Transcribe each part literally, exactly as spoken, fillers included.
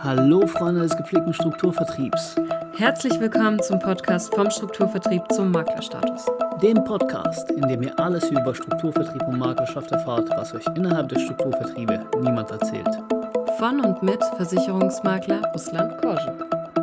Hallo Freunde des gepflegten Strukturvertriebs. Herzlich willkommen zum Podcast vom Strukturvertrieb zum Maklerstatus. Dem Podcast, in dem ihr alles über Strukturvertrieb und Maklerschaft erfahrt, was euch innerhalb der Strukturvertriebe niemand erzählt. Von und mit Versicherungsmakler Ruslan Korschen.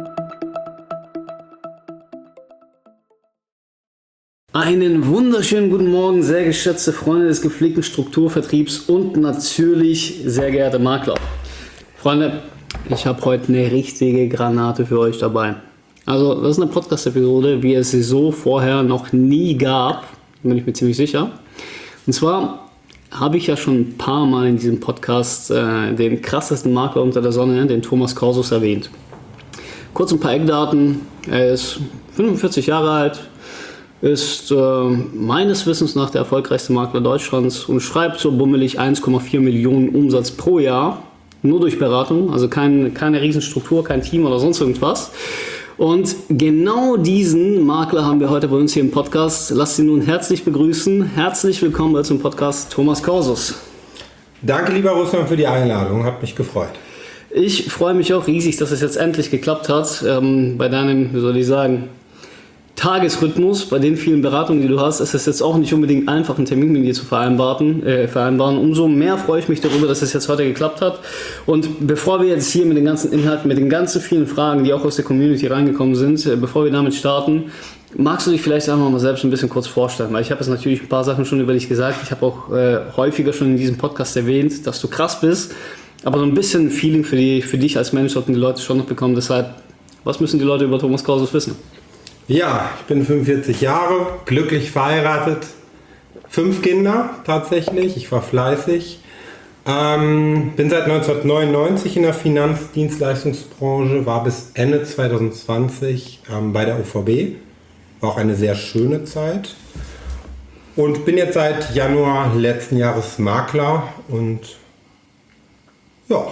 Einen wunderschönen guten Morgen, sehr geschätzte Freunde des gepflegten Strukturvertriebs und natürlich sehr geehrte Makler. Freunde, ich habe heute eine richtige Granate für euch dabei. Also das ist eine Podcast-Episode, wie es sie so vorher noch nie gab, bin ich mir ziemlich sicher. Und zwar habe ich ja schon ein paar Mal in diesem Podcast äh, den krassesten Makler unter der Sonne, den Thomas Korsus, erwähnt. Kurz ein paar Eckdaten. Er ist fünfundvierzig Jahre alt, ist äh, meines Wissens nach der erfolgreichste Makler Deutschlands und schreibt so bummelig eins Komma vier Millionen Umsatz pro Jahr. Nur durch Beratung, also kein, keine Riesenstruktur, kein Team oder sonst irgendwas. Und genau diesen Makler haben wir heute bei uns hier im Podcast. Lasst ihn nun herzlich begrüßen. Herzlich willkommen bei uns im Podcast, Thomas Korsus. Danke, lieber Ruslan, für die Einladung. Hat mich gefreut. Ich freue mich auch riesig, dass es jetzt endlich geklappt hat. Ähm, bei deinem, wie soll ich sagen, Tagesrhythmus, bei den vielen Beratungen, die du hast, ist es jetzt auch nicht unbedingt einfach, einen Termin mit dir zu vereinbaren. Äh, vereinbaren. Umso mehr freue ich mich darüber, dass es jetzt heute geklappt hat. Und bevor wir jetzt hier mit den ganzen Inhalten, mit den ganzen vielen Fragen, die auch aus der Community reingekommen sind, äh, bevor wir damit starten, magst du dich vielleicht einfach mal selbst ein bisschen kurz vorstellen? Weil ich habe jetzt natürlich ein paar Sachen schon über dich gesagt. Ich habe auch äh, häufiger schon in diesem Podcast erwähnt, dass du krass bist. Aber so ein bisschen Feeling für, die, für dich als Mensch sollten die Leute schon noch bekommen. Deshalb, was müssen die Leute über Thomas Korsus wissen? Ja, ich bin fünfundvierzig Jahre, glücklich verheiratet, fünf Kinder tatsächlich, ich war fleißig, ähm, bin seit neunzehnhundertneunundneunzig in der Finanzdienstleistungsbranche, war bis Ende zwanzig zwanzig ähm, bei der O V B, war auch eine sehr schöne Zeit und bin jetzt seit Januar letzten Jahres Makler und ja.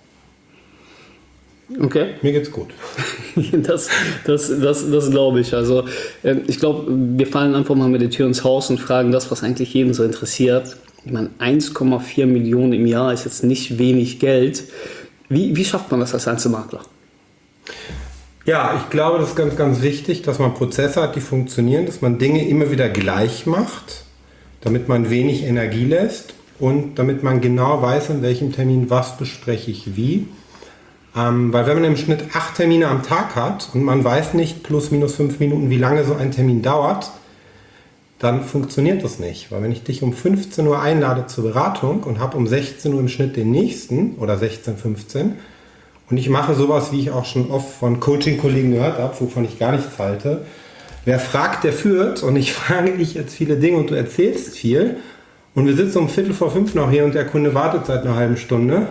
Okay. Mir geht's gut. Das, das, das, das glaube ich. Also ich glaube, wir fallen einfach mal mit der Tür ins Haus und fragen das, was eigentlich jeden so interessiert. Ich meine, eins Komma vier Millionen im Jahr ist jetzt nicht wenig Geld. Wie, wie schafft man das als Einzelmakler? Ja, ich glaube, das ist ganz, ganz wichtig, dass man Prozesse hat, die funktionieren, dass man Dinge immer wieder gleich macht, damit man wenig Energie lässt und damit man genau weiß, in welchem Termin was bespreche ich wie. Ähm, weil wenn man im Schnitt acht Termine am Tag hat und man weiß nicht plus minus fünf Minuten, wie lange so ein Termin dauert, dann funktioniert das nicht. Weil wenn ich dich um fünfzehn Uhr einlade zur Beratung und habe um sechzehn Uhr im Schnitt den nächsten oder sechzehn, fünfzehn und ich mache sowas, wie ich auch schon oft von Coaching-Kollegen gehört habe, wovon ich gar nichts halte. Wer fragt, der führt, und ich frage dich jetzt viele Dinge und du erzählst viel und wir sitzen um Viertel vor fünf noch hier und der Kunde wartet seit einer halben Stunde.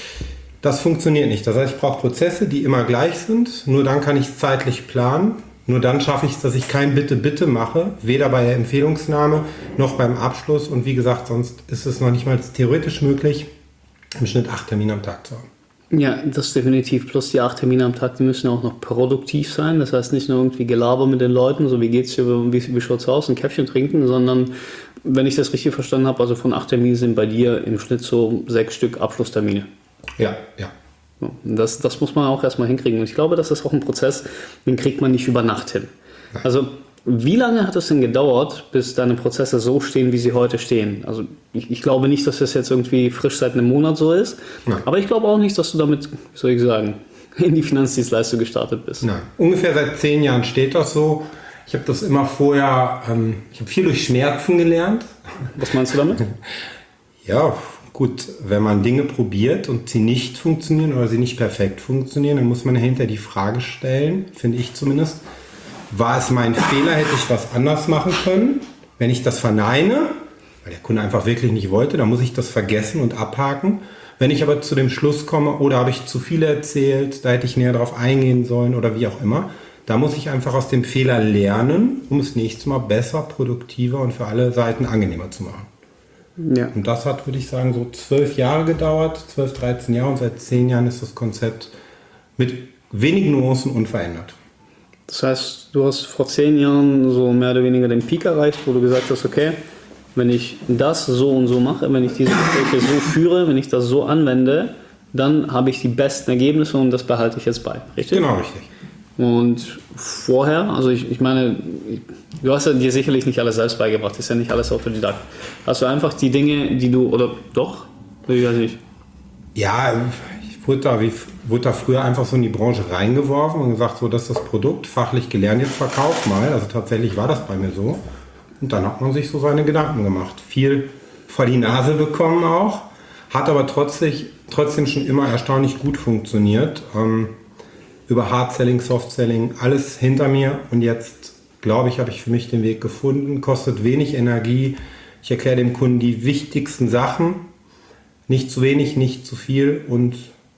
Das funktioniert nicht. Das heißt, ich brauche Prozesse, die immer gleich sind. Nur dann kann ich es zeitlich planen. Nur dann schaffe ich es, dass ich kein Bitte-Bitte mache. Weder bei der Empfehlungsnahme noch beim Abschluss. Und wie gesagt, sonst ist es noch nicht mal theoretisch möglich, im Schnitt acht Termine am Tag zu haben. Ja, das definitiv. Plus die acht Termine am Tag, die müssen auch noch produktiv sein. Das heißt nicht nur irgendwie Gelaber mit den Leuten, so wie geht's dir, wie, wie schaut's aus, ein Käffchen trinken, sondern, wenn ich das richtig verstanden habe, also von acht Terminen sind bei dir im Schnitt so sechs Stück Abschlusstermine. Ja, ja. Das, das muss man auch erstmal hinkriegen. Und ich glaube, das ist auch ein Prozess, den kriegt man nicht über Nacht hin. Nein. Also, wie lange hat es denn gedauert, bis deine Prozesse so stehen, wie sie heute stehen? Also, ich, ich glaube nicht, dass das jetzt irgendwie frisch seit einem Monat so ist. Nein. Aber ich glaube auch nicht, dass du damit, wie soll ich sagen, in die Finanzdienstleistung gestartet bist. Nein. Ungefähr seit zehn Jahren steht das so. Ich habe das immer vorher, ähm, ich habe viel durch Schmerzen gelernt. Was meinst du damit? Ja, gut, wenn man Dinge probiert und sie nicht funktionieren oder sie nicht perfekt funktionieren, dann muss man hinterher die Frage stellen, finde ich zumindest, war es mein Fehler, hätte ich was anders machen können? Wenn ich das verneine, weil der Kunde einfach wirklich nicht wollte, dann muss ich das vergessen und abhaken. Wenn ich aber zu dem Schluss komme, oder habe ich zu viel erzählt, da hätte ich näher drauf eingehen sollen oder wie auch immer, da muss ich einfach aus dem Fehler lernen, um es nächstes Mal besser, produktiver und für alle Seiten angenehmer zu machen. Ja. Und das hat, würde ich sagen, so zwölf Jahre gedauert, zwölf, dreizehn Jahre, und seit zehn Jahren ist das Konzept mit wenigen Nuancen unverändert. Das heißt, du hast vor zehn Jahren so mehr oder weniger den Peak erreicht, wo du gesagt hast, okay, wenn ich das so und so mache, wenn ich diese Gespräche so führe, wenn ich das so anwende, dann habe ich die besten Ergebnisse und das behalte ich jetzt bei. Richtig? Genau, richtig. Und vorher, also ich, ich meine, du hast ja dir sicherlich nicht alles selbst beigebracht, ist ja nicht alles Autodidakt. Hast du einfach die Dinge, die du, oder doch? Ich weiß nicht. Ja, ich wurde da, wie, wurde da früher einfach so in die Branche reingeworfen und gesagt, so, das ist das Produkt, fachlich gelernt, jetzt verkauf mal. Also tatsächlich war das bei mir so. Und dann hat man sich so seine Gedanken gemacht. Viel vor die Nase bekommen auch, hat aber trotzdem, trotzdem schon immer erstaunlich gut funktioniert. Ähm, über Hard-Selling, Soft-Selling, alles hinter mir und jetzt, glaube ich, habe ich für mich den Weg gefunden, kostet wenig Energie. Ich erkläre dem Kunden die wichtigsten Sachen, nicht zu wenig, nicht zu viel und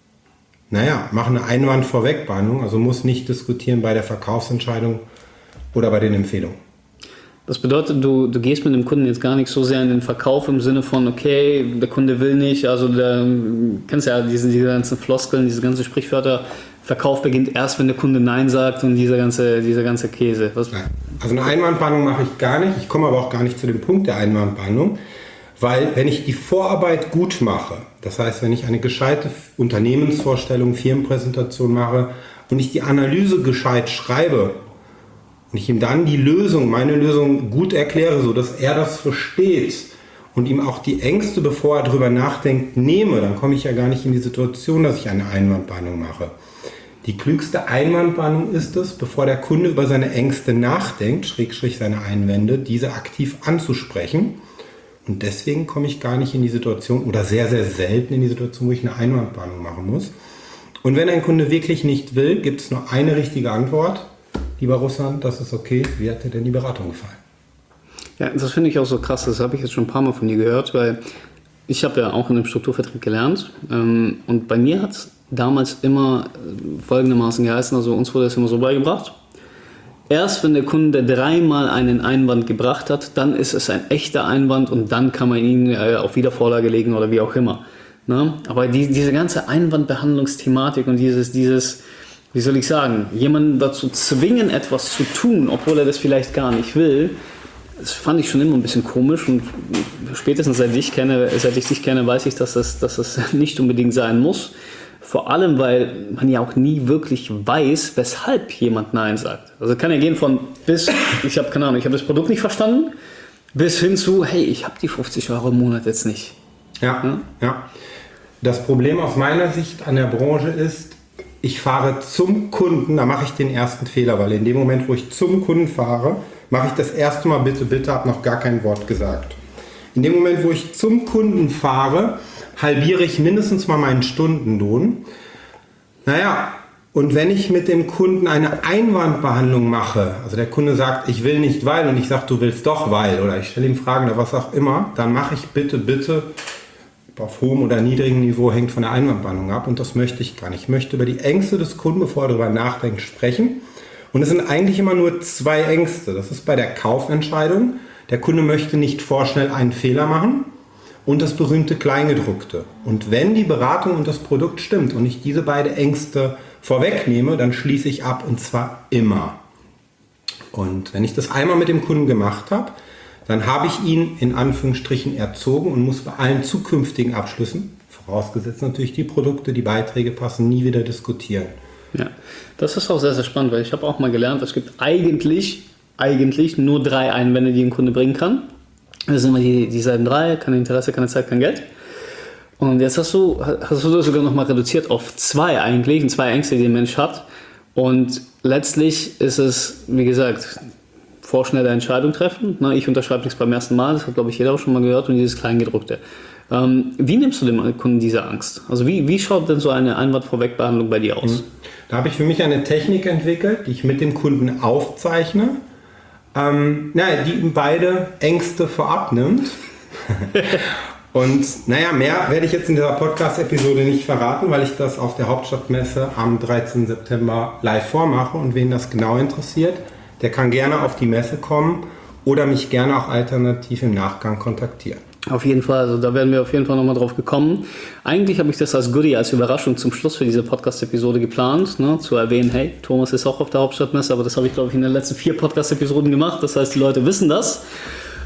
naja, mache eine Einwand-Vorwegbehandlung, also muss nicht diskutieren bei der Verkaufsentscheidung oder bei den Empfehlungen. Das bedeutet, du, du gehst mit dem Kunden jetzt gar nicht so sehr in den Verkauf im Sinne von, okay, der Kunde will nicht, also der, kennst ja diese, diese ganzen Floskeln, diese ganzen Sprichwörter, Verkauf beginnt erst, wenn der Kunde Nein sagt und dieser ganze, dieser ganze Käse. Was? Nein. Also eine Einwandbehandlung mache ich gar nicht, ich komme aber auch gar nicht zu dem Punkt der Einwandbehandlung, weil wenn ich die Vorarbeit gut mache, das heißt, wenn ich eine gescheite Unternehmensvorstellung, Firmenpräsentation mache und ich die Analyse gescheit schreibe, und ich ihm dann die Lösung, meine Lösung gut erkläre, sodass er das versteht und ihm auch die Ängste, bevor er darüber nachdenkt, nehme, dann komme ich ja gar nicht in die Situation, dass ich eine Einwandbehandlung mache. Die klügste Einwandbehandlung ist es, bevor der Kunde über seine Ängste nachdenkt, Schrägstrich seine Einwände, diese aktiv anzusprechen. Und deswegen komme ich gar nicht in die Situation oder sehr, sehr selten in die Situation, wo ich eine Einwandbehandlung machen muss. Und wenn ein Kunde wirklich nicht will, gibt es nur eine richtige Antwort. Lieber Russland, das ist okay. Wie hat dir denn die Beratung gefallen? Ja, das finde ich auch so krass. Das habe ich jetzt schon ein paar Mal von dir gehört, weil ich habe ja auch in dem Strukturvertrieb gelernt. Und bei mir hat es damals immer folgendermaßen geheißen, also uns wurde es immer so beigebracht. Erst wenn der Kunde dreimal einen Einwand gebracht hat, dann ist es ein echter Einwand und dann kann man ihn auf Wiedervorlage legen oder wie auch immer. Na? Aber die, diese ganze Einwandbehandlungsthematik und dieses, dieses wie soll ich sagen, jemanden dazu zwingen, etwas zu tun, obwohl er das vielleicht gar nicht will, das fand ich schon immer ein bisschen komisch und spätestens seit ich, kenne, seit ich dich kenne, weiß ich, dass das, dass das nicht unbedingt sein muss. Vor allem, weil man ja auch nie wirklich weiß, weshalb jemand Nein sagt. Also kann ja gehen von bis, ich habe keine Ahnung, ich habe das Produkt nicht verstanden, bis hin zu, hey, ich habe die fünfzig Euro im Monat jetzt nicht. Ja, ja, ja. Das Problem aus meiner Sicht an der Branche ist, ich fahre zum Kunden, da mache ich den ersten Fehler, weil in dem Moment, wo ich zum Kunden fahre, mache ich das erste Mal bitte, bitte, habe noch gar kein Wort gesagt. In dem Moment, wo ich zum Kunden fahre, halbiere ich mindestens mal meinen Stundenlohn. Naja, und wenn ich mit dem Kunden eine Einwandbehandlung mache, also der Kunde sagt, ich will nicht weil und ich sage, du willst doch weil, oder ich stelle ihm Fragen oder was auch immer, dann mache ich bitte, bitte, auf hohem oder niedrigem Niveau hängt von der Einwandbehandlung ab und das möchte ich gar nicht. Ich möchte über die Ängste des Kunden, bevor er darüber nachdenkt, sprechen. Und es sind eigentlich immer nur zwei Ängste. Das ist bei der Kaufentscheidung. Der Kunde möchte nicht vorschnell einen Fehler machen und das berühmte Kleingedruckte. Und wenn die Beratung und das Produkt stimmt und ich diese beiden Ängste vorwegnehme, dann schließe ich ab und zwar immer. Und wenn ich das einmal mit dem Kunden gemacht habe, dann habe ich ihn in Anführungsstrichen erzogen und muss bei allen zukünftigen Abschlüssen, vorausgesetzt natürlich die Produkte, die Beiträge passen, nie wieder diskutieren. Ja, das ist auch sehr, sehr spannend, weil ich habe auch mal gelernt, es gibt eigentlich, eigentlich nur drei Einwände, die ein Kunde bringen kann. Das sind immer die, dieselben drei, kein Interesse, keine Zeit, kein Geld. Und jetzt hast du, hast du das sogar noch mal reduziert auf zwei eigentlich, und zwei Ängste, die der Mensch hat. Und letztlich ist es, wie gesagt, vorschnelle Entscheidung treffen. Ich unterschreibe nichts beim ersten Mal, das hat, glaube ich, jeder auch schon mal gehört, und dieses Kleingedruckte. Ähm, wie nimmst du dem Kunden diese Angst? Also wie, wie schaut denn so eine Einwandvorwegbehandlung bei dir aus? Da habe ich für mich eine Technik entwickelt, die ich mit dem Kunden aufzeichne, ähm, naja, die ihm beide Ängste vorab nimmt. Und naja, mehr werde ich jetzt in dieser Podcast-Episode nicht verraten, weil ich das auf der Hauptstadtmesse am dreizehnten September live vormache. Und wen das genau interessiert, der kann gerne auf die Messe kommen oder mich gerne auch alternativ im Nachgang kontaktieren. Auf jeden Fall, also da werden wir auf jeden Fall nochmal drauf gekommen. Eigentlich habe ich das als Goodie, als Überraschung zum Schluss für diese Podcast-Episode geplant, ne, zu erwähnen, hey, Thomas ist auch auf der Hauptstadtmesse, aber das habe ich, glaube ich, in den letzten vier Podcast-Episoden gemacht, das heißt, die Leute wissen das.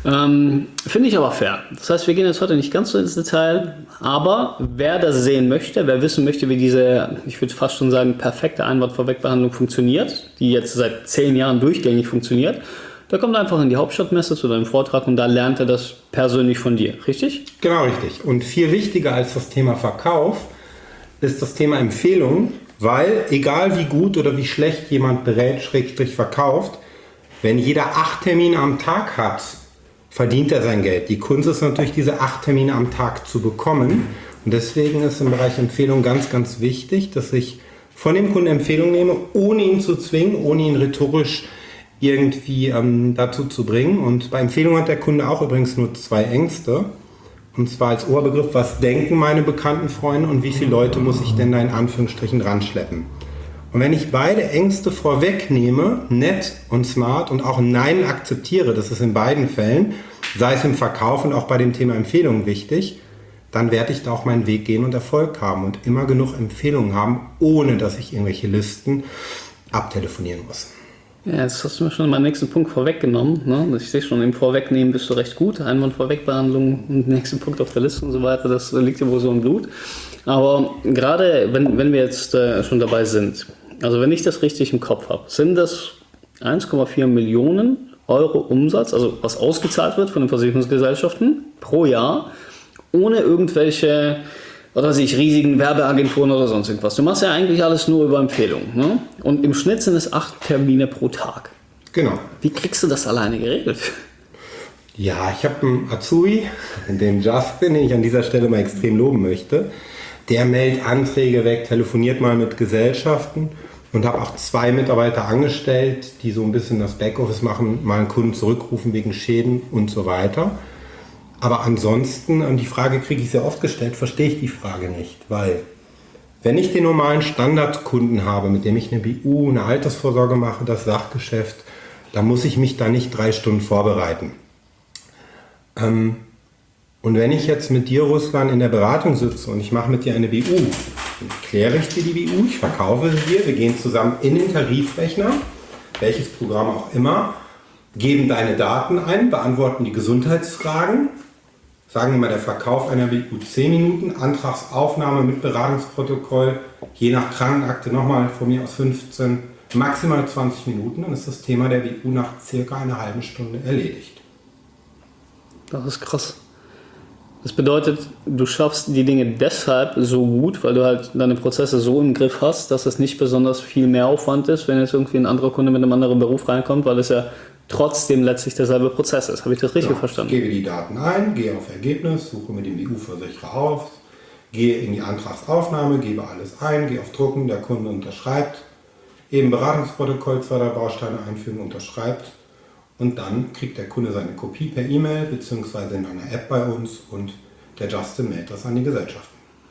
Ähm, Finde ich aber fair. Das heißt, wir gehen jetzt heute nicht ganz so ins Detail, aber wer das sehen möchte, wer wissen möchte, wie diese, ich würde fast schon sagen, perfekte Einwandvorwegbehandlung funktioniert, die jetzt seit zehn Jahren durchgängig funktioniert, der kommt einfach in die Hauptstadtmesse zu deinem Vortrag und da lernt er das persönlich von dir, richtig? Genau, richtig. Und viel wichtiger als das Thema Verkauf ist das Thema Empfehlung, weil egal wie gut oder wie schlecht jemand berät, Schrägstrich verkauft, wenn jeder acht Termine am Tag hat, verdient er sein Geld. Die Kunst ist natürlich, diese acht Termine am Tag zu bekommen. Und deswegen ist im Bereich Empfehlung ganz, ganz wichtig, dass ich von dem Kunden Empfehlung nehme, ohne ihn zu zwingen, ohne ihn rhetorisch irgendwie ähm, dazu zu bringen. Und bei Empfehlung hat der Kunde auch übrigens nur zwei Ängste. Und zwar als Oberbegriff, was denken meine bekannten Freunde und wie viele Leute muss ich denn da in Anführungsstrichen ranschleppen. Und wenn ich beide Ängste vorwegnehme, nett und smart und auch Nein akzeptiere, das ist in beiden Fällen, sei es im Verkauf und auch bei dem Thema Empfehlungen wichtig, dann werde ich da auch meinen Weg gehen und Erfolg haben und immer genug Empfehlungen haben, ohne dass ich irgendwelche Listen abtelefonieren muss. Ja, jetzt hast du mir schon meinen nächsten Punkt vorweggenommen. Ne? Ich sehe schon, im Vorwegnehmen bist du recht gut. Einwandvorwegbehandlung und nächsten Punkt auf der Liste und so weiter, das liegt ja wohl so im Blut. Aber gerade wenn, wenn wir jetzt äh, schon dabei sind, also wenn ich das richtig im Kopf habe, sind das eins Komma vier Millionen Euro Umsatz, also was ausgezahlt wird von den Versicherungsgesellschaften pro Jahr, ohne irgendwelche, was weiß ich, riesigen Werbeagenturen oder sonst irgendwas. Du machst ja eigentlich alles nur über Empfehlungen. Ne? Und im Schnitt sind es acht Termine pro Tag. Genau. Wie kriegst du das alleine geregelt? Ja, ich habe einen Azubi, den Justin, den ich an dieser Stelle mal extrem loben möchte. Der meldet Anträge weg, telefoniert mal mit Gesellschaften und habe auch zwei Mitarbeiter angestellt, die so ein bisschen das Backoffice machen, mal einen Kunden zurückrufen wegen Schäden und so weiter. Aber ansonsten, und die Frage kriege ich sehr oft gestellt, verstehe ich die Frage nicht, weil wenn ich den normalen Standardkunden habe, mit dem ich eine B U, eine Altersvorsorge mache, das Sachgeschäft, dann muss ich mich da nicht drei Stunden vorbereiten. Ähm, Und wenn ich jetzt mit dir, Ruslan, in der Beratung sitze und ich mache mit dir eine B U, dann kläre ich dir die B U, ich verkaufe sie dir, wir gehen zusammen in den Tarifrechner, welches Programm auch immer, geben deine Daten ein, beantworten die Gesundheitsfragen, sagen wir mal der Verkauf einer B U zehn Minuten, Antragsaufnahme mit Beratungsprotokoll, je nach Krankenakte nochmal von mir aus fünfzehn, maximal zwanzig Minuten, dann ist das Thema der B U nach circa einer halben Stunde erledigt. Das ist krass. Das bedeutet, du schaffst die Dinge deshalb so gut, weil du halt deine Prozesse so im Griff hast, dass es nicht besonders viel mehr Aufwand ist, wenn jetzt irgendwie ein anderer Kunde mit einem anderen Beruf reinkommt, weil es ja trotzdem letztlich derselbe Prozess ist. Habe ich das richtig Genau. verstanden? Ich gebe die Daten ein, gehe auf Ergebnis, suche mir den B U-Versicherer auf, gehe in die Antragsaufnahme, gebe alles ein, gehe auf Drucken, der Kunde unterschreibt, eben Beratungsprotokoll, zwei, drei Bausteine einfügen, unterschreibt und dann kriegt der Kunde seine Kopie per E-Mail bzw. in einer App bei uns und der Justin meldet das an die Gesellschaft.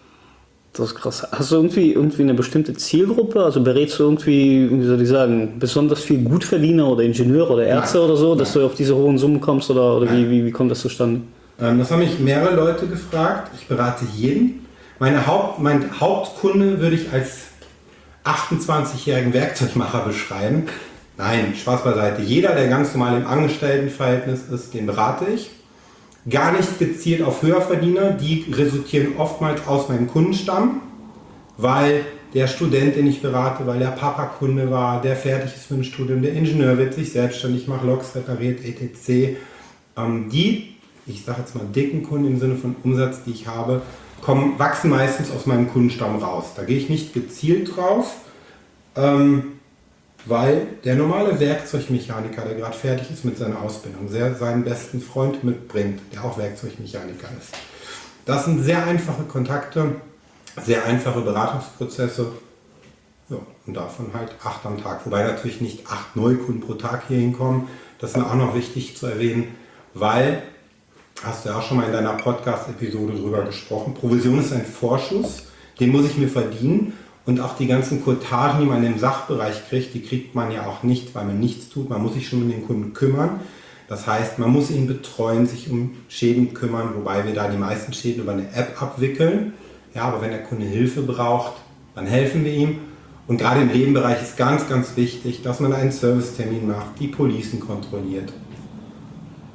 Das ist krass. Hast du irgendwie, irgendwie eine bestimmte Zielgruppe? Also berätst du irgendwie, wie soll ich sagen, besonders viel Gutverdiener oder Ingenieure oder Ärzte Nein. oder so, dass Nein. du auf diese hohen Summen kommst oder, oder wie, wie, wie kommt das zustande? Ähm, das haben mich mehrere Leute gefragt. Ich berate jeden. Meine Haupt, mein Hauptkunde würde ich als achtundzwanzigjährigen Werkzeugmacher beschreiben. Nein, Spaß beiseite. Jeder, der ganz normal im Angestelltenverhältnis ist, den berate ich. Gar nicht gezielt auf Höherverdiener, die resultieren oftmals aus meinem Kundenstamm, weil der Student, den ich berate, weil der Papa-Kunde war, der fertig ist mit dem Studium, der Ingenieur wird sich selbstständig, macht Loks, repariert, et cetera. Ähm, die, ich sage jetzt mal dicken Kunden im Sinne von Umsatz, die ich habe, kommen, wachsen meistens aus meinem Kundenstamm raus. Da gehe ich nicht gezielt drauf, ähm, weil der normale Werkzeugmechaniker, der gerade fertig ist mit seiner Ausbildung, sehr seinen besten Freund mitbringt, der auch Werkzeugmechaniker ist. Das sind sehr einfache Kontakte, sehr einfache Beratungsprozesse. Ja, und davon halt acht am Tag. Wobei natürlich nicht acht Neukunden pro Tag hier hinkommen. Das ist mir auch noch wichtig zu erwähnen, weil, hast du ja auch schon mal in deiner Podcast-Episode drüber gesprochen, Provision ist ein Vorschuss, den muss ich mir verdienen. Und auch die ganzen Courtagen, die man im Sachbereich kriegt, die kriegt man ja auch nicht, weil man nichts tut. Man muss sich schon um den Kunden kümmern. Das heißt, man muss ihn betreuen, sich um Schäden kümmern, wobei wir da die meisten Schäden über eine App abwickeln. Ja, aber wenn der Kunde Hilfe braucht, dann helfen wir ihm. Und gerade im Nebenbereich ist ganz, ganz wichtig, dass man einen Servicetermin macht, die Policen kontrolliert.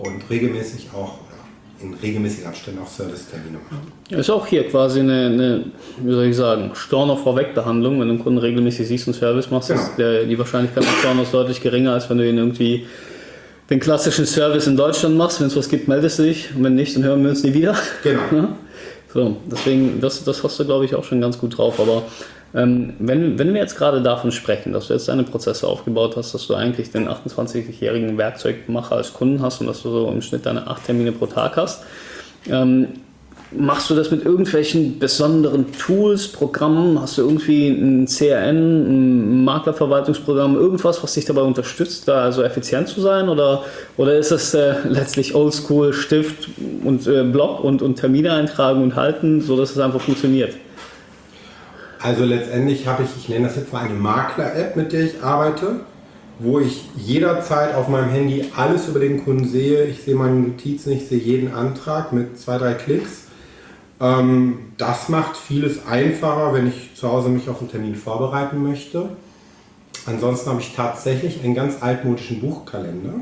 und regelmäßig auch in regelmäßigen Abständen auch Servicetermine machen. Ist auch hier quasi eine, eine wie soll ich sagen, Storno-Vorweg-Behandlung. Wenn du einen Kunden regelmäßig siehst und Service machst, genau. ist der, die Wahrscheinlichkeit des Stornos deutlich geringer, als wenn du ihn irgendwie den klassischen Service in Deutschland machst. Wenn es was gibt, meldest du dich. Und wenn nicht, dann hören wir uns nie wieder. Genau. Ja? So, deswegen, das, das hast du, glaube ich, auch schon ganz gut drauf. Aber ähm, wenn, wenn wir jetzt gerade davon sprechen, dass du jetzt deine Prozesse aufgebaut hast, dass du eigentlich den achtundzwanzigjährigen Werkzeugmacher als Kunden hast und dass du so im Schnitt deine acht Termine pro Tag hast, ähm, machst du das mit irgendwelchen besonderen Tools, Programmen? Hast du irgendwie ein C R M, ein Maklerverwaltungsprogramm, irgendwas, was dich dabei unterstützt, da also effizient zu sein? Oder, oder ist das äh, letztlich oldschool Stift und äh, Block und, und Termine eintragen und halten, sodass es einfach funktioniert? Also letztendlich habe ich, ich nenne das jetzt mal eine Makler-App, mit der ich arbeite, wo ich jederzeit auf meinem Handy alles über den Kunden sehe. Ich sehe meine Notizen, ich sehe jeden Antrag mit zwei, drei Klicks. Ähm, das macht vieles einfacher, wenn ich zu Hause mich auf einen Termin vorbereiten möchte. Ansonsten habe ich tatsächlich einen ganz altmodischen Buchkalender.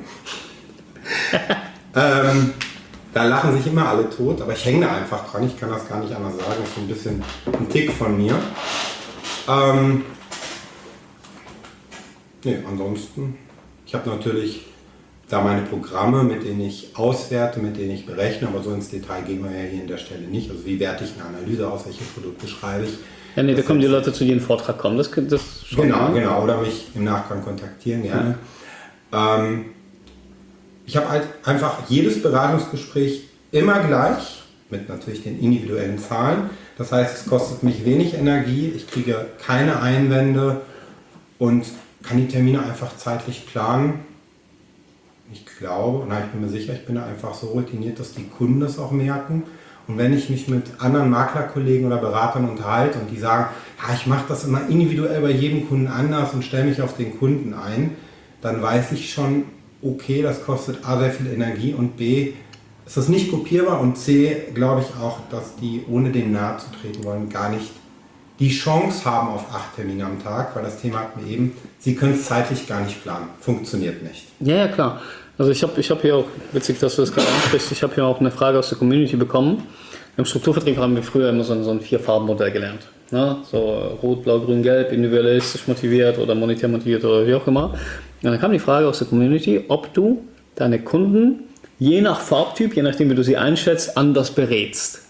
ähm, da lachen sich immer alle tot, aber ich hänge da einfach dran. Ich kann das gar nicht anders sagen. Das ist so ein bisschen ein Tick von mir. Ähm, nee, ansonsten, ich habe natürlich da meine Programme, mit denen ich auswerte, mit denen ich berechne, aber so ins Detail gehen wir ja hier an der Stelle nicht. Also wie werte ich eine Analyse aus, welche Produkte schreibe ich. Ja, nee, da kommen die Leute zu dir in den Vortrag kommen. Das, das schon genau, mal. genau. Oder mich im Nachgang kontaktieren, gerne. Ja. Ähm, ich habe halt einfach jedes Beratungsgespräch immer gleich, mit natürlich den individuellen Zahlen. Das heißt, es kostet mich wenig Energie, ich kriege keine Einwände und kann die Termine einfach zeitlich planen. Ich glaube, nein, ich bin mir sicher, ich bin da einfach so routiniert, dass die Kunden das auch merken. Und wenn ich mich mit anderen Maklerkollegen oder Beratern unterhalte und die sagen, ja, ich mache das immer individuell bei jedem Kunden anders und stelle mich auf den Kunden ein, dann weiß ich schon, okay, das kostet A, sehr viel Energie und B, ist das nicht kopierbar und C, glaube ich auch, dass die, ohne dem nahe zu treten wollen, gar nicht die Chance haben auf acht Termine am Tag, weil das Thema hatten wir eben, sie können es zeitlich gar nicht planen. Funktioniert nicht. Ja, ja, klar. Also ich habe ich hab hier auch, witzig, dass du das gerade ansprichst, ich habe hier auch eine Frage aus der Community bekommen. Im Strukturvertrieb haben wir früher immer so ein, so ein Vier-Farben-Modell gelernt. Ne? So Rot, Blau, Grün, Gelb, individualistisch motiviert oder monetär motiviert oder wie auch immer. Und dann kam die Frage aus der Community, ob du deine Kunden je nach Farbtyp, je nachdem wie du sie einschätzt, anders berätst.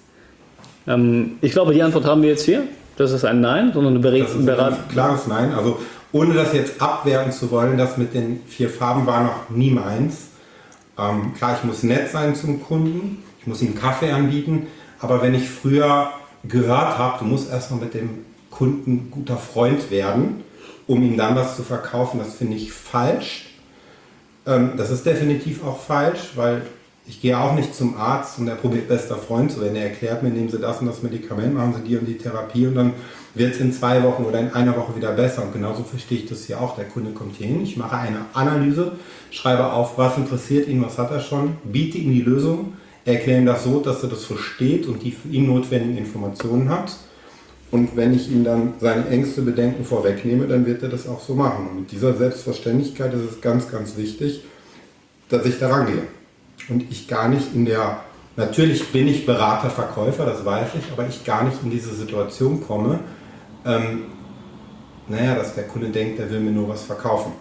Ähm, ich glaube, die Antwort haben wir jetzt hier. Das ist ein Nein, sondern du berätst ein ganz klares Nein. Also ohne das jetzt abwerten zu wollen, das mit den vier Farben war noch nie meins. Ähm, klar, ich muss nett sein zum Kunden, ich muss ihm einen Kaffee anbieten, aber wenn ich früher gehört habe, du musst erstmal mit dem Kunden ein guter Freund werden, um ihm dann was zu verkaufen, das finde ich falsch. Ähm, das ist definitiv auch falsch, weil ich gehe auch nicht zum Arzt und er probiert bester Freund zu werden. Er erklärt mir, nehmen Sie das und das Medikament, machen Sie die und die Therapie und dann wird es in zwei Wochen oder in einer Woche wieder besser. Und genauso verstehe ich das hier auch. Der Kunde kommt hier hin, ich mache eine Analyse, schreibe auf, was interessiert ihn, was hat er schon, biete ihm die Lösung, erkläre ihm das so, dass er das versteht und die für ihn notwendigen Informationen hat. Und wenn ich ihm dann seine Ängste, Bedenken vorwegnehme, dann wird er das auch so machen. Und mit dieser Selbstverständlichkeit ist es ganz, ganz wichtig, dass ich daran gehe. Und ich gar nicht in der, natürlich bin ich Berater, Verkäufer, das weiß ich, aber ich gar nicht in diese Situation komme, ähm, naja, dass der Kunde denkt, der will mir nur was verkaufen.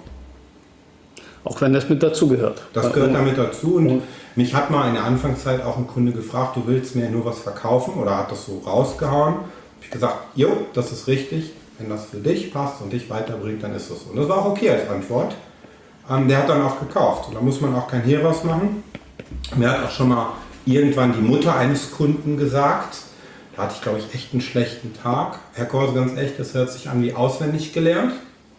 Auch wenn das mit dazugehört. Das gehört damit dazu und mich hat mal in der Anfangszeit auch ein Kunde gefragt, du willst mir nur was verkaufen oder hat das so rausgehauen. Habe ich gesagt, jo, das ist richtig, wenn das für dich passt und dich weiterbringt, dann ist das so. Und das war auch okay als Antwort. Ähm, der hat dann auch gekauft und da muss man auch kein Hehl was machen. Mir hat auch schon mal irgendwann die Mutter eines Kunden gesagt, da hatte ich glaube ich echt einen schlechten Tag. Herr Korse, ganz echt, das hört sich an wie auswendig gelernt.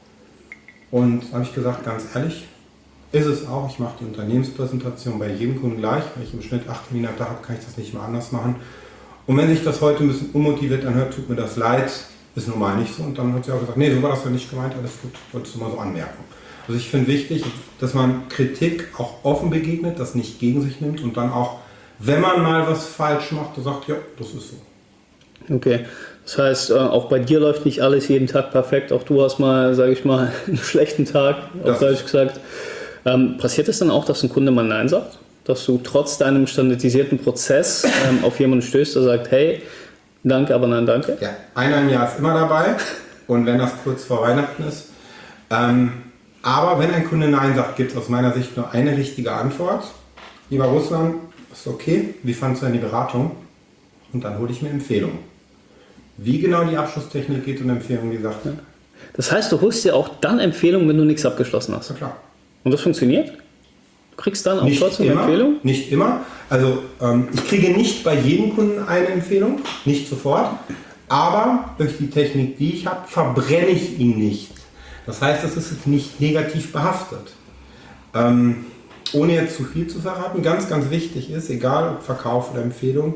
Und da habe ich gesagt, ganz ehrlich, ist es auch, ich mache die Unternehmenspräsentation bei jedem Kunden gleich, wenn ich im Schnitt acht Termine am Tag habe, kann ich das nicht mehr anders machen. Und wenn sich das heute ein bisschen unmotiviert anhört, tut mir das leid, ist normal nicht so. Und dann hat sie auch gesagt, nee, so war das ja nicht gemeint, alles gut, wolltest du mal so anmerken. Also ich finde wichtig, dass man Kritik auch offen begegnet, das nicht gegen sich nimmt und dann auch, wenn man mal was falsch macht, sagt, ja, das ist so. Okay, das heißt, auch bei dir läuft nicht alles jeden Tag perfekt, auch du hast mal, sage ich mal, einen schlechten Tag, auf Deutsch gesagt. Ähm, passiert es dann auch, dass ein Kunde mal Nein sagt? dass du trotz deinem standardisierten Prozess ähm, auf jemanden stößt, der sagt, hey, danke, aber nein, danke? Ja, einer im Jahr ist immer dabei und wenn das kurz vor Weihnachten ist. Ähm, aber wenn ein Kunde Nein sagt, gibt es aus meiner Sicht nur eine richtige Antwort. Lieber Ruslan, ist okay, wie fandst du denn die Beratung? Und dann hole ich mir Empfehlungen. Wie genau die Abschlusstechnik geht und Empfehlungen, wie gesagt. Ja. Das heißt, du holst dir auch dann Empfehlungen, wenn du nichts abgeschlossen hast? Ja, klar. Und das funktioniert? Du kriegst dann auch nicht trotzdem immer, eine Empfehlung? Nicht immer. Also ähm, ich kriege nicht bei jedem Kunden eine Empfehlung, nicht sofort. Aber durch die Technik, die ich habe, verbrenne ich ihn nicht. Das heißt, es ist nicht negativ behaftet. Ähm, ohne jetzt zu viel zu verraten, ganz, ganz wichtig ist, egal ob Verkauf oder Empfehlung,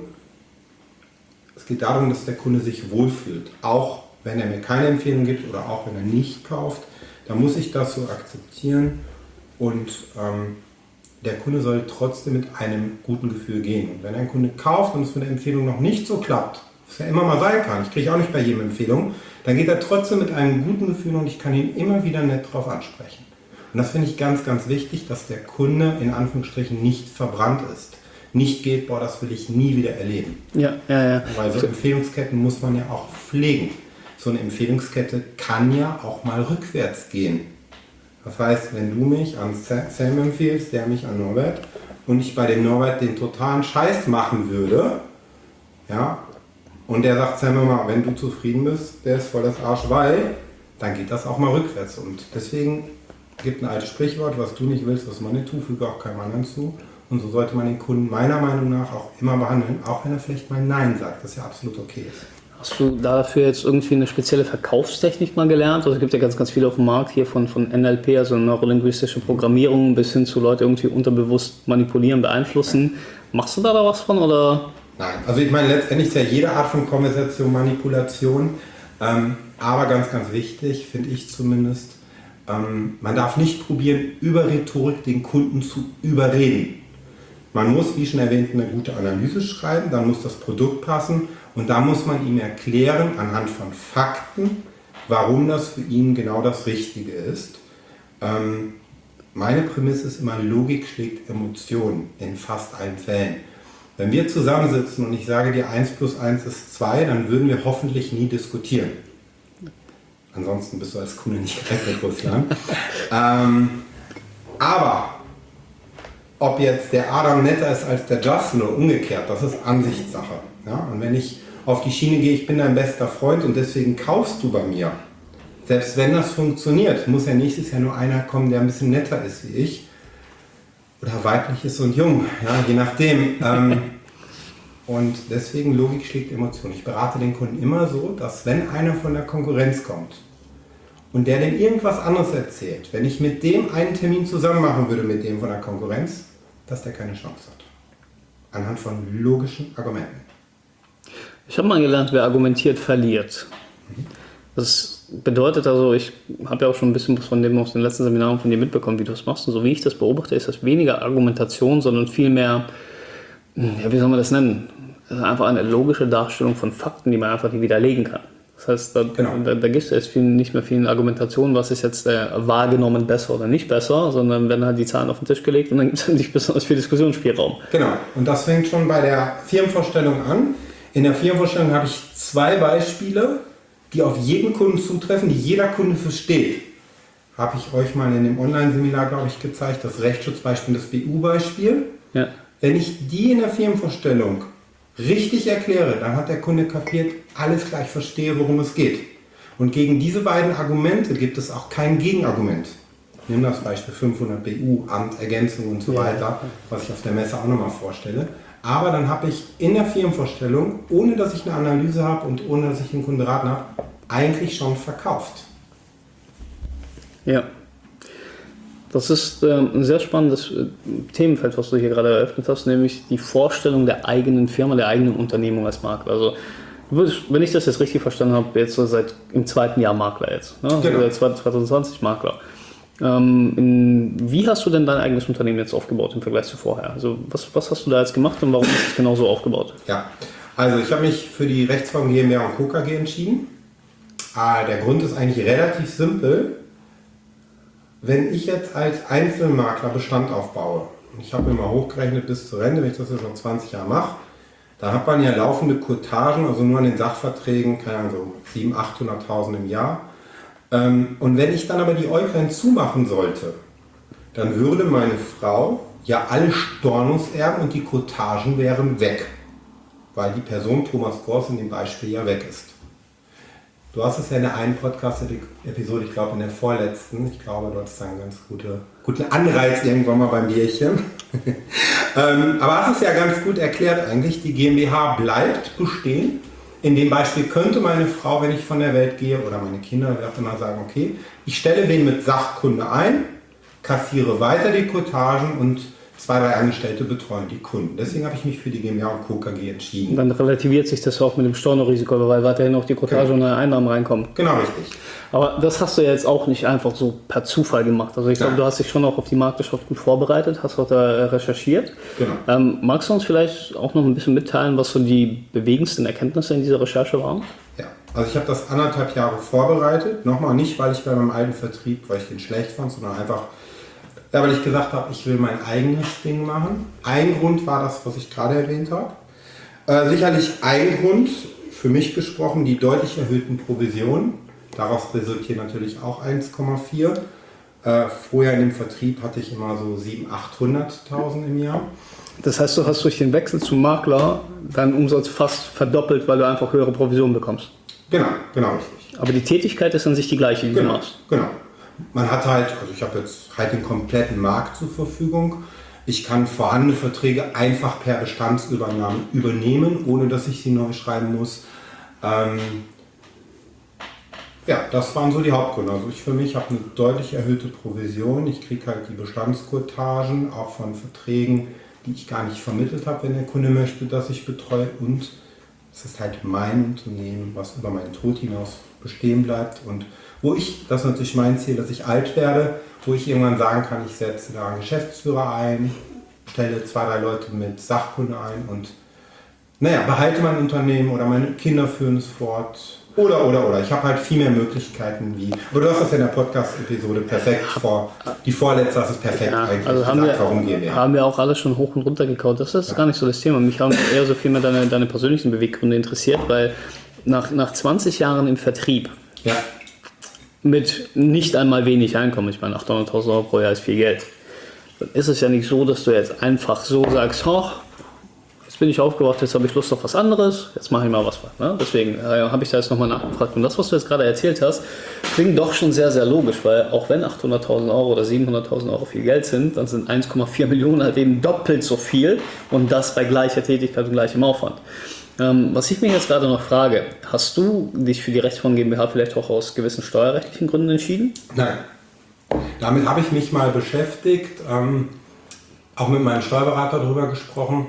es geht darum, dass der Kunde sich wohlfühlt. Auch wenn er mir keine Empfehlung gibt oder auch wenn er nicht kauft, dann muss ich das so akzeptieren und ähm, der Kunde soll trotzdem mit einem guten Gefühl gehen. Und wenn ein Kunde kauft und es mit der Empfehlung noch nicht so klappt, was ja immer mal sein kann, ich kriege auch nicht bei jedem Empfehlung, dann geht er trotzdem mit einem guten Gefühl und ich kann ihn immer wieder nett darauf ansprechen. Und das finde ich ganz, ganz wichtig, dass der Kunde in Anführungsstrichen nicht verbrannt ist. Nicht geht, boah, das will ich nie wieder erleben. Ja, ja, ja. Weil so Empfehlungsketten muss man ja auch pflegen. So eine Empfehlungskette kann ja auch mal rückwärts gehen. Das heißt, wenn du mich an Sam empfiehlst, der mich an Norbert, und ich bei dem Norbert den totalen Scheiß machen würde, ja, und der sagt, Sam, mal, wenn du zufrieden bist, der ist voll das Arsch, weil, dann geht das auch mal rückwärts. Und deswegen gibt ein altes Sprichwort, was du nicht willst, was man nicht tut, füge auch keinem anderen zu. Und so sollte man den Kunden meiner Meinung nach auch immer behandeln, auch wenn er vielleicht mal Nein sagt, das ja absolut okay ist. Hast du dafür jetzt irgendwie eine spezielle Verkaufstechnik mal gelernt? Also es gibt ja ganz, ganz viel auf dem Markt hier von, von N L P, also neurolinguistische Programmierung, bis hin zu Leute irgendwie unterbewusst manipulieren, beeinflussen. Machst du da, da was von oder? Nein, also ich meine, letztendlich ist ja jede Art von Konversation Manipulation, ähm, aber ganz, ganz wichtig, finde ich zumindest, ähm, man darf nicht probieren, über Rhetorik den Kunden zu überreden. Man muss, wie schon erwähnt, eine gute Analyse schreiben, dann muss das Produkt passen und da muss man ihm erklären, anhand von Fakten, warum das für ihn genau das Richtige ist. Ähm, meine Prämisse ist immer, Logik schlägt Emotionen in fast allen Fällen. Wenn wir zusammensitzen und ich sage dir eins plus eins ist zwei, dann würden wir hoffentlich nie diskutieren. Ansonsten bist du als Kunde nicht geeignet, Ruslan. ähm, aber ob jetzt der Adam netter ist als der Justin oder umgekehrt, das ist Ansichtssache. Ja? Und wenn ich auf die Schiene gehe, ich bin dein bester Freund und deswegen kaufst du bei mir, selbst wenn das funktioniert, muss ja nächstes Jahr nur einer kommen, der ein bisschen netter ist wie ich oder weiblich ist und jung, ja, je nachdem. ähm, und deswegen Logik schlägt Emotion. Ich berate den Kunden immer so, dass wenn einer von der Konkurrenz kommt und der dem irgendwas anderes erzählt, wenn ich mit dem einen Termin zusammen machen würde mit dem von der Konkurrenz, dass der keine Chance hat. Anhand von logischen Argumenten. Ich habe mal gelernt, wer argumentiert, verliert. Das bedeutet also, ich habe ja auch schon ein bisschen was von dem aus den letzten Seminaren von dir mitbekommen, wie du das machst. Und so wie ich das beobachte, ist das weniger Argumentation, sondern vielmehr, ja, wie soll man das nennen? Das ist einfach eine logische Darstellung von Fakten, die man einfach nicht widerlegen kann. Das heißt, da, genau. da, da gibt es jetzt viel, nicht mehr viel Argumentation, was ist jetzt äh, wahrgenommen besser oder nicht besser, sondern werden halt die Zahlen auf den Tisch gelegt und dann gibt es nicht besonders viel Diskussionsspielraum. Genau, und das fängt schon bei der Firmenvorstellung an. In der Firmenvorstellung habe ich zwei Beispiele, die auf jeden Kunden zutreffen, die jeder Kunde versteht. Habe ich euch mal in dem Online-Seminar, glaube ich, gezeigt, das Rechtsschutzbeispiel, das B U-Beispiel. Ja. Wenn ich die in der Firmenvorstellung richtig erkläre, dann hat der Kunde kapiert, alles gleich verstehe, worum es geht. Und gegen diese beiden Argumente gibt es auch kein Gegenargument. Nimm das Beispiel fünfhundert B U, Amt, Ergänzung und so ja. weiter, was ich auf der Messe auch nochmal vorstelle. Aber dann habe ich in der Firmenvorstellung, ohne dass ich eine Analyse habe und ohne dass ich den Kunden beraten habe, eigentlich schon verkauft. Ja. Das ist ähm, ein sehr spannendes äh, Themenfeld, was du hier gerade eröffnet hast, nämlich die Vorstellung der eigenen Firma, der eigenen Unternehmung als Makler. Also, du würdest, wenn ich das jetzt richtig verstanden habe, jetzt so seit im zweiten Jahr Makler jetzt, ne? Genau. Also seit zwanzig zwanzig Makler. Ähm, in, wie hast du denn dein eigenes Unternehmen jetzt aufgebaut im Vergleich zu vorher? Also, was, was hast du da jetzt gemacht und warum ist es genau so aufgebaut? Ja, also ich habe mich für die Rechtsform GmbH und Co. K G entschieden. Ah, der Grund ist eigentlich relativ simpel. Wenn ich jetzt als Einzelmakler Bestand aufbaue, ich habe mir mal hochgerechnet bis zur Rente, wenn ich das jetzt noch zwanzig Jahre mache, dann hat man ja laufende Courtagen, also nur an den Sachverträgen, keine Ahnung, so siebenhunderttausend, achthunderttausend im Jahr. Und wenn ich dann aber die Äuglein zumachen sollte, dann würde meine Frau ja alle Stornos erben und die Courtagen wären weg, weil die Person Thomas Gross in dem Beispiel ja weg ist. Du hast es ja in der einen Podcast-Episode, ich glaube in der vorletzten, ich glaube, du hattest einen ganz gute, guten Anreiz irgendwann mal beim Bierchen. ähm, aber hast es ja ganz gut erklärt eigentlich, die GmbH bleibt bestehen. In dem Beispiel könnte meine Frau, wenn ich von der Welt gehe, oder meine Kinder, wer auch immer, sagen, okay, ich stelle wen mit Sachkunde ein, kassiere weiter die Courtagen und zwei, drei Angestellte betreuen die Kunden. Deswegen habe ich mich für die GmbH und Co. K G entschieden. Und dann relativiert sich das auch mit dem Stornorisiko, weil weiterhin auch die Courtage und Einnahmen reinkommen. Genau, richtig. Aber das hast du ja jetzt auch nicht einfach so per Zufall gemacht. Also ich glaube, du hast dich schon auch auf die Marktwirtschaft gut vorbereitet, hast auch da recherchiert. Genau. Ähm, magst du uns vielleicht auch noch ein bisschen mitteilen, was so die bewegendsten Erkenntnisse in dieser Recherche waren? Ja, also ich habe das anderthalb Jahre vorbereitet. Nochmal nicht, weil ich bei meinem alten Vertrieb, weil ich den schlecht fand, sondern einfach, ja, weil ich gesagt habe, ich will mein eigenes Ding machen. Ein Grund war das, was ich gerade erwähnt habe. Äh, sicherlich ein Grund, für mich gesprochen, die deutlich erhöhten Provisionen. Daraus resultiert natürlich auch eins Komma vier. Äh, vorher in dem Vertrieb hatte ich immer so siebenhunderttausend, achthunderttausend im Jahr. Das heißt, du hast durch den Wechsel zum Makler deinen Umsatz fast verdoppelt, weil du einfach höhere Provisionen bekommst. Genau, genau richtig. Aber die Tätigkeit ist an sich die gleiche, die genau, du machst. Genau. Man hat halt, also ich habe jetzt halt den kompletten Markt zur Verfügung. Ich kann vorhandene Verträge einfach per Bestandsübernahme übernehmen, ohne dass ich sie neu schreiben muss. Ähm, ja, das waren so die Hauptgründe. Also ich für mich habe eine deutlich erhöhte Provision. Ich kriege halt die Bestandscourtagen, auch von Verträgen, die ich gar nicht vermittelt habe, wenn der Kunde möchte, dass ich betreue. Und es ist halt mein Unternehmen, was über meinen Tod hinaus bestehen bleibt. Und wo ich, das ist natürlich mein Ziel, dass ich alt werde, wo ich irgendwann sagen kann, ich setze da einen Geschäftsführer ein, stelle zwei, drei Leute mit Sachkunde ein und naja, behalte mein Unternehmen oder meine Kinder führen es fort. Oder, oder, oder. Ich habe halt viel mehr Möglichkeiten wie. Aber du hast das ja in der Podcast-Episode perfekt vor. Die vorletzte, das ist perfekt Ja, eigentlich. also haben, gesagt, wir, warum wir haben wir auch alles schon hoch und runter gekaut. Das ist ja gar nicht so das Thema. Mich haben eher so viel mehr deine, deine persönlichen Beweggründe interessiert, weil nach, nach zwanzig Jahren im Vertrieb ja. mit nicht einmal wenig Einkommen, ich meine achthunderttausend Euro pro Jahr ist viel Geld, dann ist es ja nicht so, dass du jetzt einfach so sagst, oh, jetzt bin ich aufgewacht, jetzt habe ich Lust auf was anderes, jetzt mache ich mal was. Ne? Deswegen äh, habe ich da jetzt nochmal nachgefragt. Und das, was du jetzt gerade erzählt hast, klingt doch schon sehr, sehr logisch, weil auch wenn achthunderttausend Euro oder siebenhunderttausend Euro viel Geld sind, dann sind eins Komma vier Millionen halt eben doppelt so viel und das bei gleicher Tätigkeit und gleichem Aufwand. Ähm, was ich mich jetzt gerade noch frage, hast du dich für die Rechtsform GmbH vielleicht auch aus gewissen steuerrechtlichen Gründen entschieden? Nein. Damit habe ich mich mal beschäftigt, ähm, auch mit meinem Steuerberater darüber gesprochen.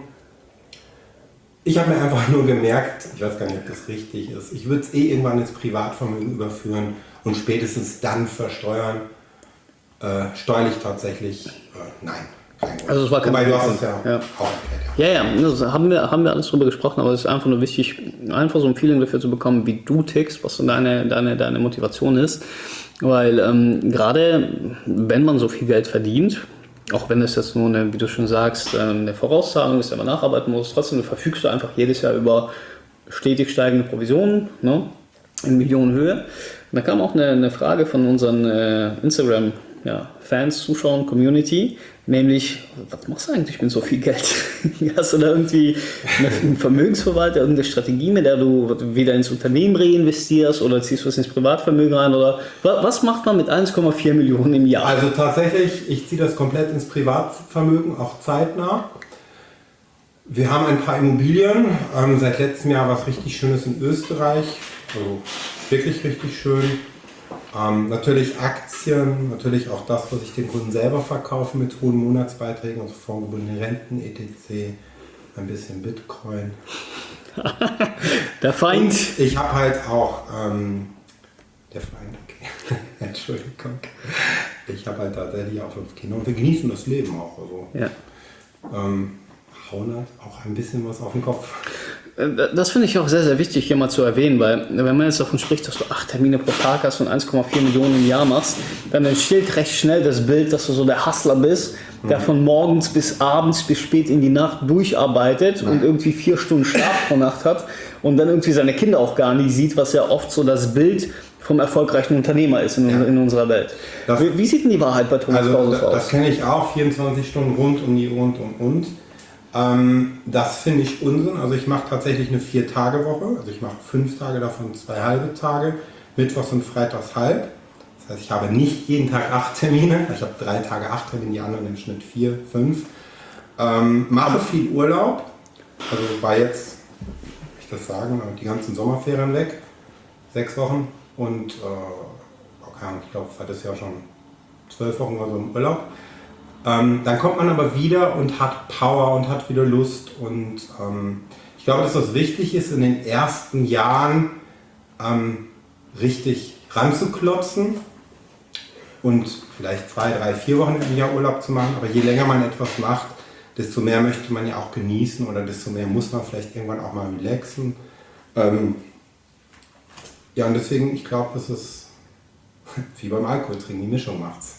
Ich habe mir einfach nur gemerkt, ich weiß gar nicht, ob das richtig ist, ich würde es eh irgendwann ins Privatvermögen überführen und spätestens dann versteuern. Äh, steuerlich tatsächlich, äh, nein. Also es war kein Wobei du Problem. hast es ja, Ja. auch erklärt. Ja, Ja, ja, das haben wir, haben wir alles drüber gesprochen, aber es ist einfach nur wichtig, einfach so ein Feeling dafür zu bekommen, wie du tickst, was so deine, deine, deine Motivation ist. Weil ähm, gerade wenn man so viel Geld verdient, auch wenn es jetzt nur eine, wie du schon sagst, eine Vorauszahlung ist, die man nacharbeiten muss, trotzdem verfügst du einfach jedes Jahr über stetig steigende Provisionen, ne, in Millionenhöhe. Und da kam auch eine, eine Frage von unseren äh, Instagram ja, Fans, Zuschauern, Community, nämlich, was machst du eigentlich mit so viel Geld? Hast du da irgendwie einen Vermögensverwalter, irgendeine Strategie, mit der du wieder ins Unternehmen reinvestierst oder ziehst du es ins Privatvermögen rein? Oder was macht man mit eins Komma vier Millionen im Jahr? Also tatsächlich, ich ziehe das komplett ins Privatvermögen, auch zeitnah. Wir haben ein paar Immobilien, ähm, seit letztem Jahr was richtig Schönes in Österreich, also wirklich richtig schön. Ähm, natürlich Aktien, natürlich auch das, was ich den Kunden selber verkaufe mit hohen Monatsbeiträgen, also vorgebundene Renten, et cetera, ein bisschen Bitcoin. Der Feind. Und ich habe halt auch, ähm, der Feind, okay, Entschuldigung, ich habe halt tatsächlich auch fünf Kinder und wir genießen das Leben auch. Also, Ja. ähm, hauen halt auch ein bisschen was auf den Kopf. Das finde ich auch sehr, sehr wichtig hier mal zu erwähnen, weil wenn man jetzt davon spricht, dass du acht Termine pro Tag hast und eins Komma vier Millionen im Jahr machst, dann entsteht recht schnell das Bild, dass du so der Hustler bist, der von morgens bis abends bis spät in die Nacht durcharbeitet und irgendwie vier Stunden Schlaf pro Nacht hat und dann irgendwie seine Kinder auch gar nicht sieht, was ja oft so das Bild vom erfolgreichen Unternehmer ist in, ja. in unserer Welt. Das, wie, wie sieht denn die Wahrheit bei Thomas also, Clausius aus? Das kenne ich auch, vierundzwanzig Stunden rund um die Uhr und und und. Ähm, das finde ich Unsinn. Also ich mache tatsächlich eine Vier-Tage-Woche. Also ich mache fünf Tage, davon zwei halbe Tage, Mittwochs und Freitags halb. Das heißt, ich habe nicht jeden Tag acht Termine. Ich habe drei Tage acht Termine, die anderen im Schnitt vier, fünf. Ähm, mache viel Urlaub. Also war jetzt, wie ich das sagen, die ganzen Sommerferien weg. Sechs Wochen. Und äh, okay, ich glaube, es hat das Jahr schon zwölf Wochen oder so im Urlaub. Ähm, dann kommt man aber wieder und hat Power und hat wieder Lust. Und ähm, ich glaube, dass das wichtig ist, in den ersten Jahren ähm, richtig ranzuklotzen und vielleicht zwei, drei, vier Wochen im Jahr Urlaub zu machen. Aber je länger man etwas macht, desto mehr möchte man ja auch genießen oder desto mehr muss man vielleicht irgendwann auch mal relaxen. Ähm, Ja, und deswegen, ich glaube, das ist wie beim Alkohol trinken, die Mischung macht's.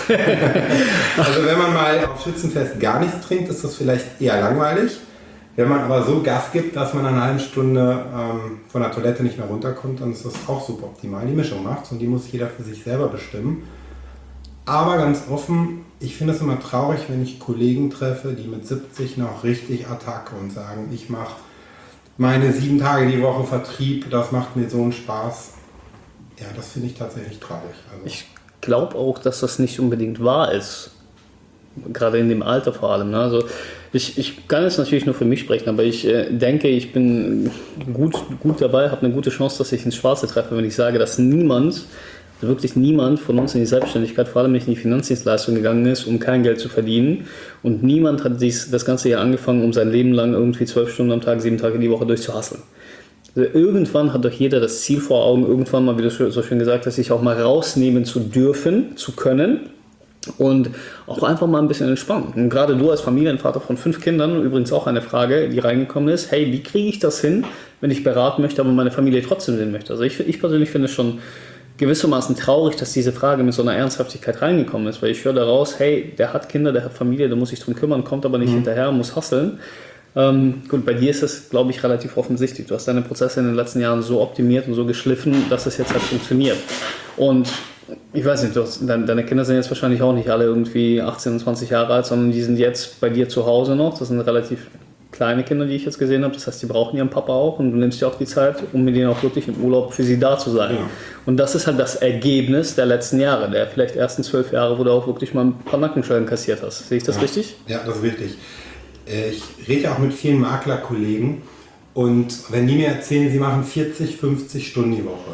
Also wenn man mal auf Schützenfest gar nichts trinkt, ist das vielleicht eher langweilig. Wenn man aber so Gas gibt, dass man eine halbe Stunde ähm, von der Toilette nicht mehr runterkommt, dann ist das auch super optimal. Die Mischung macht's und die muss jeder für sich selber bestimmen. Aber ganz offen, ich finde es immer traurig, wenn ich Kollegen treffe, die mit siebzig noch richtig Attacke und sagen, ich mache meine sieben Tage die Woche Vertrieb, das macht mir so einen Spaß. Ja, das finde ich tatsächlich traurig. Also ich glaube auch, dass das nicht unbedingt wahr ist. Gerade in dem Alter vor allem. Ne? Also ich, ich kann jetzt natürlich nur für mich sprechen, aber ich äh, denke, ich bin gut, gut dabei, habe eine gute Chance, dass ich ins Schwarze treffe, wenn ich sage, dass niemand, wirklich niemand von uns in die Selbstständigkeit, vor allem nicht in die Finanzdienstleistung gegangen ist, um kein Geld zu verdienen. Und niemand hat dies, das ganze Jahr angefangen, um sein Leben lang irgendwie zwölf Stunden am Tag, sieben Tage die Woche durchzuhasseln. Also irgendwann hat doch jeder das Ziel vor Augen, irgendwann mal, wie du so schön gesagt hast, sich auch mal rausnehmen zu dürfen, zu können und auch einfach mal ein bisschen entspannen. Und gerade du als Familienvater von fünf Kindern, übrigens auch eine Frage, die reingekommen ist, hey, wie kriege ich das hin, wenn ich beraten möchte, aber meine Familie trotzdem sehen möchte? Also ich, ich persönlich finde es schon gewissermaßen traurig, dass diese Frage mit so einer Ernsthaftigkeit reingekommen ist, weil ich höre daraus, hey, der hat Kinder, der hat Familie, der muss sich drum kümmern, kommt aber nicht mhm. hinterher, muss hustlen. Ähm, gut, bei dir ist es, glaube ich, relativ offensichtlich. Du hast deine Prozesse in den letzten Jahren so optimiert und so geschliffen, dass es jetzt halt funktioniert. Und ich weiß nicht, du hast, deine Kinder sind jetzt wahrscheinlich auch nicht alle irgendwie achtzehn und zwanzig Jahre alt, sondern die sind jetzt bei dir zu Hause noch. Das sind relativ kleine Kinder, die ich jetzt gesehen habe. Das heißt, die brauchen ihren Papa auch und du nimmst dir auch die Zeit, um mit denen auch wirklich im Urlaub für sie da zu sein. Ja. Und das ist halt das Ergebnis der letzten Jahre, der vielleicht ersten zwölf Jahre, wo du auch wirklich mal ein paar Nackenschellen kassiert hast. Sehe ich das ja. richtig? Ja, das ist richtig. Ich rede auch mit vielen Maklerkollegen und wenn die mir erzählen, sie machen vierzig, fünfzig Stunden die Woche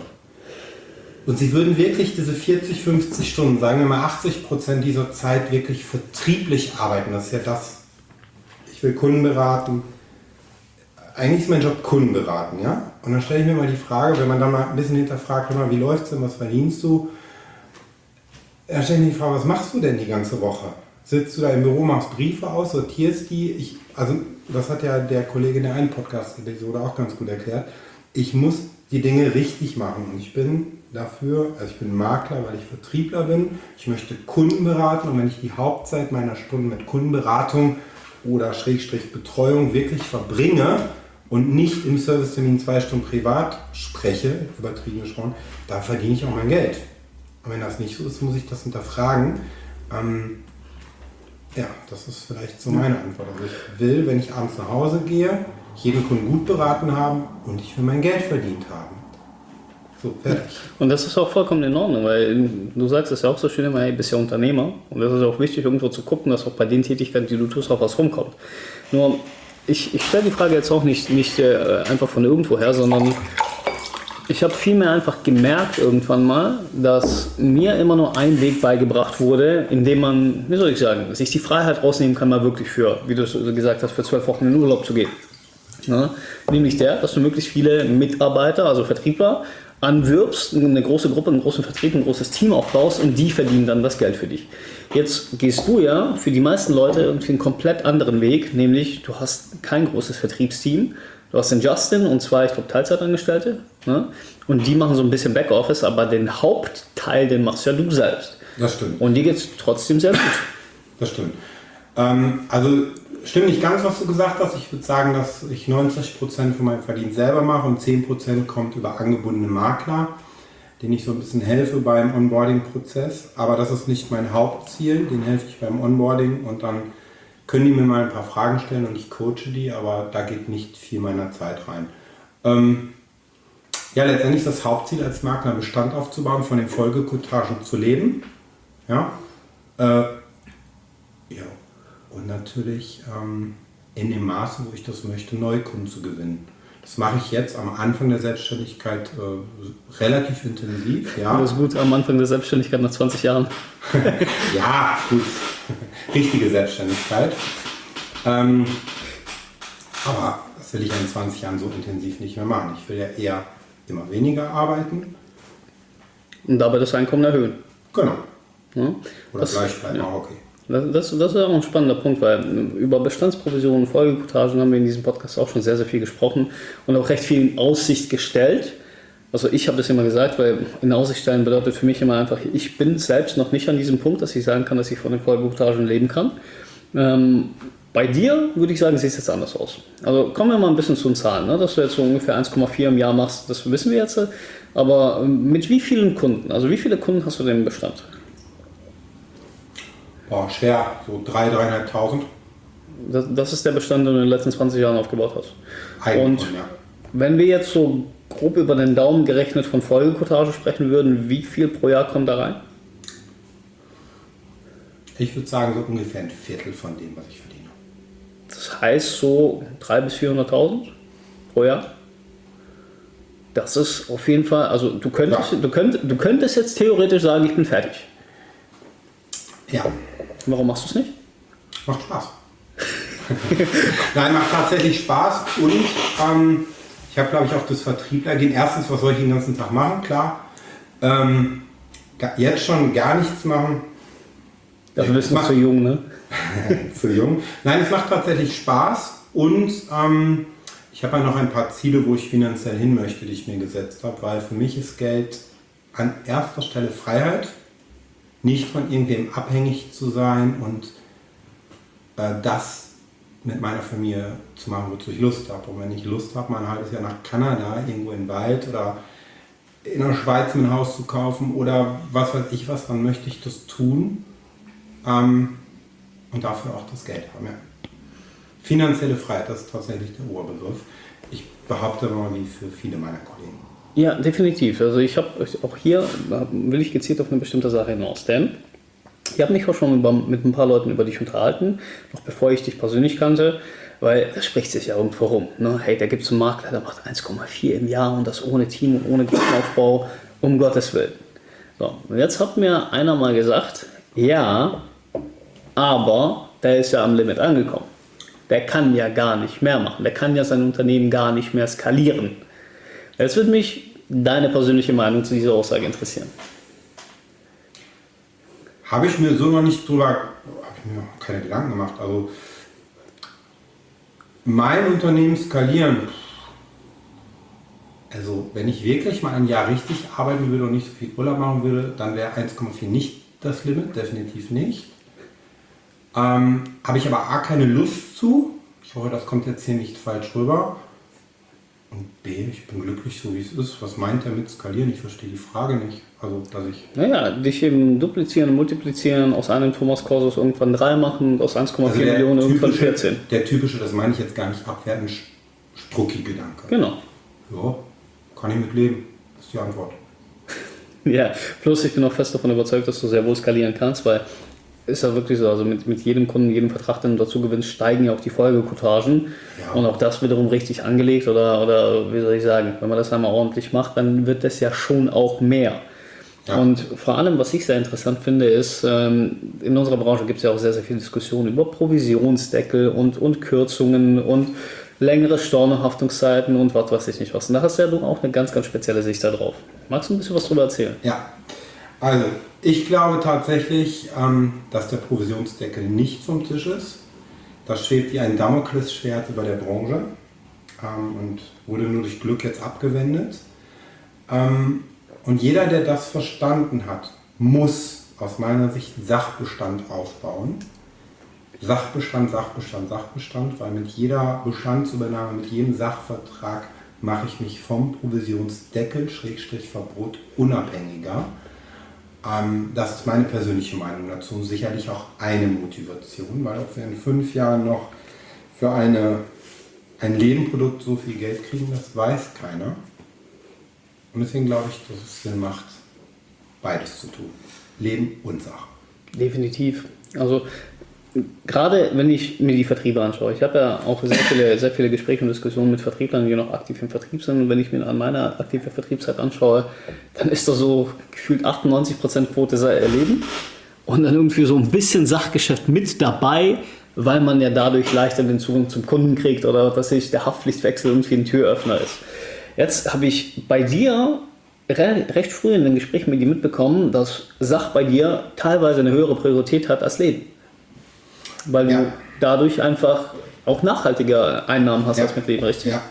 und sie würden wirklich diese vierzig, fünfzig Stunden, sagen wir mal achtzig Prozent dieser Zeit wirklich vertrieblich arbeiten, das ist ja das, ich will Kunden beraten, eigentlich ist mein Job Kunden beraten, ja? Und dann stelle ich mir mal die Frage, wenn man dann mal ein bisschen hinterfragt, wie läuft es denn, was verdienst du? Dann stelle ich mir die Frage, was machst du denn die ganze Woche? Sitzt du da im Büro, machst Briefe aus, sortierst die? Ich, also das hat ja der Kollege in der einen Podcast-Episode auch ganz gut erklärt. Ich muss die Dinge richtig machen und ich bin dafür, also ich bin Makler, weil ich Vertriebler bin. Ich möchte Kunden beraten und wenn ich die Hauptzeit meiner Stunden mit Kundenberatung oder Schrägstrich Betreuung wirklich verbringe und nicht im Servicetermin zwei Stunden privat spreche, übertrieben gesprochen, da verdiene ich auch mein Geld. Und wenn das nicht so ist, muss ich das hinterfragen. Ähm, ja, das ist vielleicht so meine Antwort. Also ich will, wenn ich abends nach Hause gehe, jeden Kunden gut beraten haben und ich will mein Geld verdient haben. So, fertig. Und das ist auch vollkommen in Ordnung, weil du sagst es ja auch so schön immer, hey, du bist ja Unternehmer und das ist auch wichtig, irgendwo zu gucken, dass auch bei den Tätigkeiten, die du tust, auch was rumkommt. Nur, ich, ich stelle die Frage jetzt auch nicht, nicht äh, einfach von irgendwo her, sondern ich habe vielmehr einfach gemerkt irgendwann mal, dass mir immer nur ein Weg beigebracht wurde, in dem man, wie soll ich sagen, sich die Freiheit rausnehmen kann, mal wirklich für, wie du gesagt hast, für zwölf Wochen in den Urlaub zu gehen. Ja? Nämlich der, dass du möglichst viele Mitarbeiter, also Vertriebler, anwirbst, eine große Gruppe, einen großen Vertrieb, ein großes Team aufbaust und die verdienen dann das Geld für dich. Jetzt gehst du ja für die meisten Leute irgendwie einen komplett anderen Weg, nämlich du hast kein großes Vertriebsteam, Du hast den Justin und zwei, ich glaube, Teilzeitangestellte. Ne? Und die machen so ein bisschen Backoffice, aber den Hauptteil, den machst ja du selbst. Das stimmt. Und dir geht es trotzdem sehr gut. Das stimmt. Ähm, also stimmt nicht ganz, was du gesagt hast. Ich würde sagen, dass ich neunzig Prozent von meinem Verdienst selber mache und zehn Prozent kommt über angebundene Makler, denen ich so ein bisschen helfe beim Onboarding-Prozess. Aber das ist nicht mein Hauptziel. Den helfe ich beim Onboarding und dann können die mir mal ein paar Fragen stellen und ich coache die, aber da geht nicht viel meiner Zeit rein. Ähm, ja, letztendlich ist das Hauptziel als Makler Bestand aufzubauen, von den Folgekotagen zu leben. Ja, äh, ja. Und natürlich ähm, in dem Maße, wo ich das möchte, Neukunden zu gewinnen. Das mache ich jetzt am Anfang der Selbstständigkeit äh, relativ intensiv. Ja. Das ist gut am Anfang der Selbstständigkeit nach zwanzig Jahren. Ja, gut. Richtige Selbstständigkeit. Ähm, aber das will ich in zwanzig Jahren so intensiv nicht mehr machen. Ich will ja eher immer weniger arbeiten. Und dabei das Einkommen erhöhen. Genau. Ja? Oder Das, gleich bleiben, ja. auch okay. Das, das, das ist auch ein spannender Punkt, weil über Bestandsprovisionen, Folgekotagen haben wir in diesem Podcast auch schon sehr, sehr viel gesprochen und auch recht viel in Aussicht gestellt. Also ich habe das immer gesagt, weil in Aussicht stellen bedeutet für mich immer einfach, ich bin selbst noch nicht an diesem Punkt, dass ich sagen kann, dass ich von den Folgekotagen leben kann. Ähm, bei dir würde ich sagen, sieht es jetzt anders aus. Also kommen wir mal ein bisschen zu den Zahlen, ne? Dass du jetzt so ungefähr eins Komma vier im Jahr machst, das wissen wir jetzt. Aber mit wie vielen Kunden, also wie viele Kunden hast du denn im Bestand? Boah, schwer, so dreitausend, dreieinhalbtausend. Das, das ist der Bestand, den du in den letzten zwanzig Jahren aufgebaut hast. Eigentlich, Und ja. wenn wir jetzt so grob über den Daumen gerechnet von Folgekotage sprechen würden, wie viel pro Jahr kommt da rein? Ich würde sagen, so ungefähr ein Viertel von dem, was ich verdiene. Das heißt so dreihunderttausend bis vierhunderttausend pro Jahr? Das ist auf jeden Fall, also du könntest, Ja. du könnt, du könntest jetzt theoretisch sagen, ich bin fertig. Ja, Warum machst du es nicht? macht Spaß. Nein, macht tatsächlich Spaß und ähm, ich habe, glaube ich, auch das Vertrieblergehen. Erstens, was soll ich den ganzen Tag machen? Klar. Ähm, jetzt schon gar nichts machen. Dafür bist du noch zu jung, ne? Zu jung. Nein, es macht tatsächlich Spaß und ähm, ich habe ja noch ein paar Ziele, wo ich finanziell hin möchte, die ich mir gesetzt habe, weil für mich ist Geld an erster Stelle Freiheit, nicht von irgendwem abhängig zu sein und äh, das mit meiner Familie zu machen, wozu ich Lust habe. Und wenn ich Lust habe, mal ein halbes Jahr nach Kanada, irgendwo im Wald oder in der Schweiz ein Haus zu kaufen oder was weiß ich was, dann möchte ich das tun ähm, und dafür auch das Geld haben. Ja. Finanzielle Freiheit, das ist tatsächlich der Oberbegriff. Ich behaupte mal, wie für viele meiner Kollegen. Ja, definitiv. Also ich habe auch hier, will ich gezielt auf eine bestimmte Sache hinaus, denn ich habe mich auch schon über, mit ein paar Leuten über dich unterhalten, noch bevor ich dich persönlich kannte, weil es spricht sich ja irgendwo rum. Ne? Hey, da gibt es einen Makler, der macht eins Komma vier im Jahr und das ohne Team und ohne Gruppenaufbau, um Gottes Willen. So, und jetzt hat mir einer mal gesagt, ja, aber der ist ja am Limit angekommen. Der kann ja gar nicht mehr machen. Der kann ja sein Unternehmen gar nicht mehr skalieren. Jetzt würde mich deine persönliche Meinung zu dieser Aussage interessieren. Habe ich mir so noch nicht drüber, habe ich mir noch keine Gedanken gemacht. Also mein Unternehmen skalieren, also wenn ich wirklich mal ein Jahr richtig arbeiten würde und nicht so viel Urlaub machen würde, dann wäre eins Komma vier nicht das Limit, definitiv nicht. Ähm, habe ich aber A, keine Lust zu. Ich hoffe, das kommt jetzt hier nicht falsch rüber. Und B, ich bin glücklich, so wie es ist. Was meint er mit skalieren? Ich verstehe die Frage nicht. Also, dass ich... Naja, dich eben duplizieren und multiplizieren, aus einem Thomas Korsus irgendwann drei machen und aus eins Komma vier Also Millionen irgendwann typische, vierzehn. Der typische, das meine ich jetzt gar nicht abwertend, Strucki-Gedanke. Genau. Ja, kann ich mit leben. Das ist die Antwort. Ja, plus ich bin auch fest davon überzeugt, dass du sehr wohl skalieren kannst, weil ist ja wirklich so, also mit, mit jedem Kunden, jedem Vertrag, den du dazu gewinnst, steigen ja auch die Folgekotagen. Ja. Und auch das wiederum richtig angelegt oder, oder wie soll ich sagen, wenn man das einmal ordentlich macht, dann wird das ja schon auch mehr. Ja. Und vor allem, was ich sehr interessant finde, ist, ähm, in unserer Branche gibt es ja auch sehr, sehr viel Diskussion über Provisionsdeckel und, und Kürzungen und längere Stornohaftungszeiten und was weiß ich nicht was. Und da hast ja du auch eine ganz, ganz spezielle Sicht da drauf. Magst du ein bisschen was darüber erzählen? Ja, also ich glaube tatsächlich, ähm, dass der Provisionsdeckel nicht vom Tisch ist. Das schwebt wie ein Damoklesschwert über der Branche. ähm, und wurde nur durch Glück jetzt abgewendet. Ähm, und jeder, der das verstanden hat, muss aus meiner Sicht Sachbestand aufbauen. Sachbestand, Sachbestand, Sachbestand, weil mit jeder Bestandsübernahme, mit jedem Sachvertrag mache ich mich vom Provisionsdeckel, Schrägstrich Verbot, unabhängiger. Ähm, das ist meine persönliche Meinung dazu und sicherlich auch eine Motivation, weil ob wir in fünf Jahren noch für eine, ein Nebenprodukt so viel Geld kriegen, das weiß keiner. Und deswegen glaube ich, dass es Sinn macht, beides zu tun. Leben und Sache. Definitiv. Also gerade wenn ich mir die Vertriebe anschaue, ich habe ja auch sehr viele, sehr viele Gespräche und Diskussionen mit Vertrieblern, die noch aktiv im Vertrieb sind. Und wenn ich mir an meine aktive Vertriebszeit anschaue, dann ist da so gefühlt achtundneunzig Prozent Quote sei erleben und dann irgendwie so ein bisschen Sachgeschäft mit dabei, weil man ja dadurch leichter den Zugang zum Kunden kriegt oder dass sich der Haftpflichtwechsel irgendwie ein Türöffner ist. Jetzt habe ich bei dir re- recht früh in den Gesprächen mit dir mitbekommen, dass Sach bei dir teilweise eine höhere Priorität hat als Leben. Weil ja. du dadurch einfach auch nachhaltige Einnahmen hast ja. als mit Leben, richtig? Ja.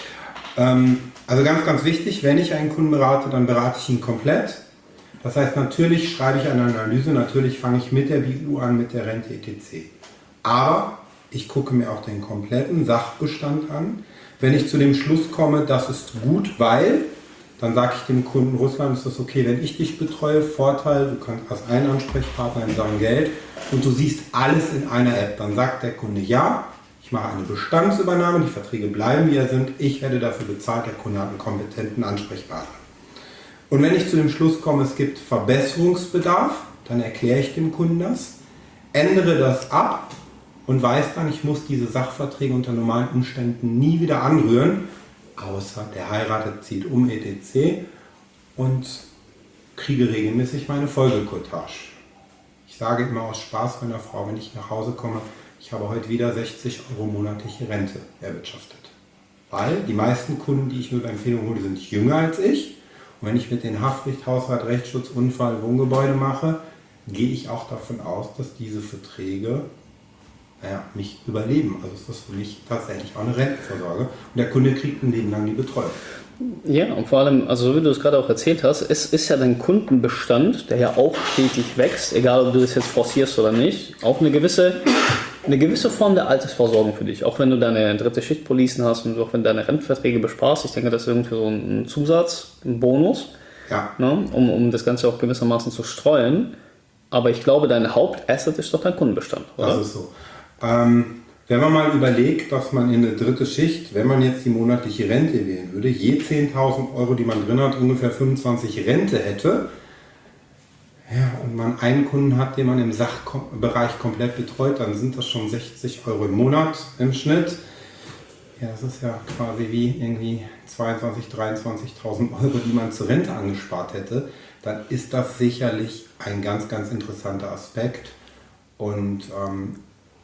Ähm, also ganz, ganz wichtig, wenn ich einen Kunden berate, dann berate ich ihn komplett. Das heißt, natürlich schreibe ich eine Analyse, natürlich fange ich mit der B U an, mit der Rente et cetera. Aber ich gucke mir auch den kompletten Sachbestand an. Wenn ich zu dem Schluss komme, das ist gut, weil, dann sage ich dem Kunden, Russland, ist das okay, wenn ich dich betreue, Vorteil, du kannst als einen Ansprechpartner in Sachen Geld und du siehst alles in einer App. Dann sagt der Kunde, ja, ich mache eine Bestandsübernahme, die Verträge bleiben, wie er sind, ich werde dafür bezahlt, der Kunde hat einen kompetenten Ansprechpartner. Und wenn ich zu dem Schluss komme, es gibt Verbesserungsbedarf, dann erkläre ich dem Kunden das, ändere das ab und weiß dann, ich muss diese Sachverträge unter normalen Umständen nie wieder anrühren, außer der heiratet, zieht um et cetera und kriege regelmäßig meine Folgecottage. Ich sage immer aus Spaß meiner Frau, wenn ich nach Hause komme, ich habe heute wieder sechzig Euro monatliche Rente erwirtschaftet. Weil die meisten Kunden, die ich mit Empfehlung hole, sind jünger als ich. Und wenn ich mit den Haftpflicht, Haushalt, Rechtsschutz, Unfall, Wohngebäude mache, gehe ich auch davon aus, dass diese Verträge naja, mich überleben. Also ist das für mich tatsächlich auch eine Rentenvorsorge. Und der Kunde kriegt ein Leben lang die Betreuung. Ja, und vor allem, also so wie du es gerade auch erzählt hast, es ist ja dein Kundenbestand, der ja auch stetig wächst, egal ob du das jetzt forcierst oder nicht, auch eine gewisse, eine gewisse Form der Altersvorsorgung für dich. Auch wenn du deine dritte Schichtpolicen hast und auch wenn du deine Rentenverträge besparst, ich denke, das ist irgendwie so ein Zusatz, ein Bonus, ja. ne, um, um das Ganze auch gewissermaßen zu streuen. Aber ich glaube, dein Hauptasset ist doch dein Kundenbestand, oder? Das ist so. Ähm, wenn man mal überlegt, dass man in eine dritte Schicht, wenn man jetzt die monatliche Rente wählen würde, je zehntausend Euro, die man drin hat, ungefähr fünfundzwanzig Rente hätte, ja, und man einen Kunden hat, den man im Sachbereich komplett betreut, dann sind das schon sechzig Euro im Monat im Schnitt. Ja, das ist ja quasi wie irgendwie zweiundzwanzigtausend, dreiundzwanzigtausend Euro, die man zur Rente angespart hätte. Dann ist das sicherlich ein ganz, ganz interessanter Aspekt und ähm,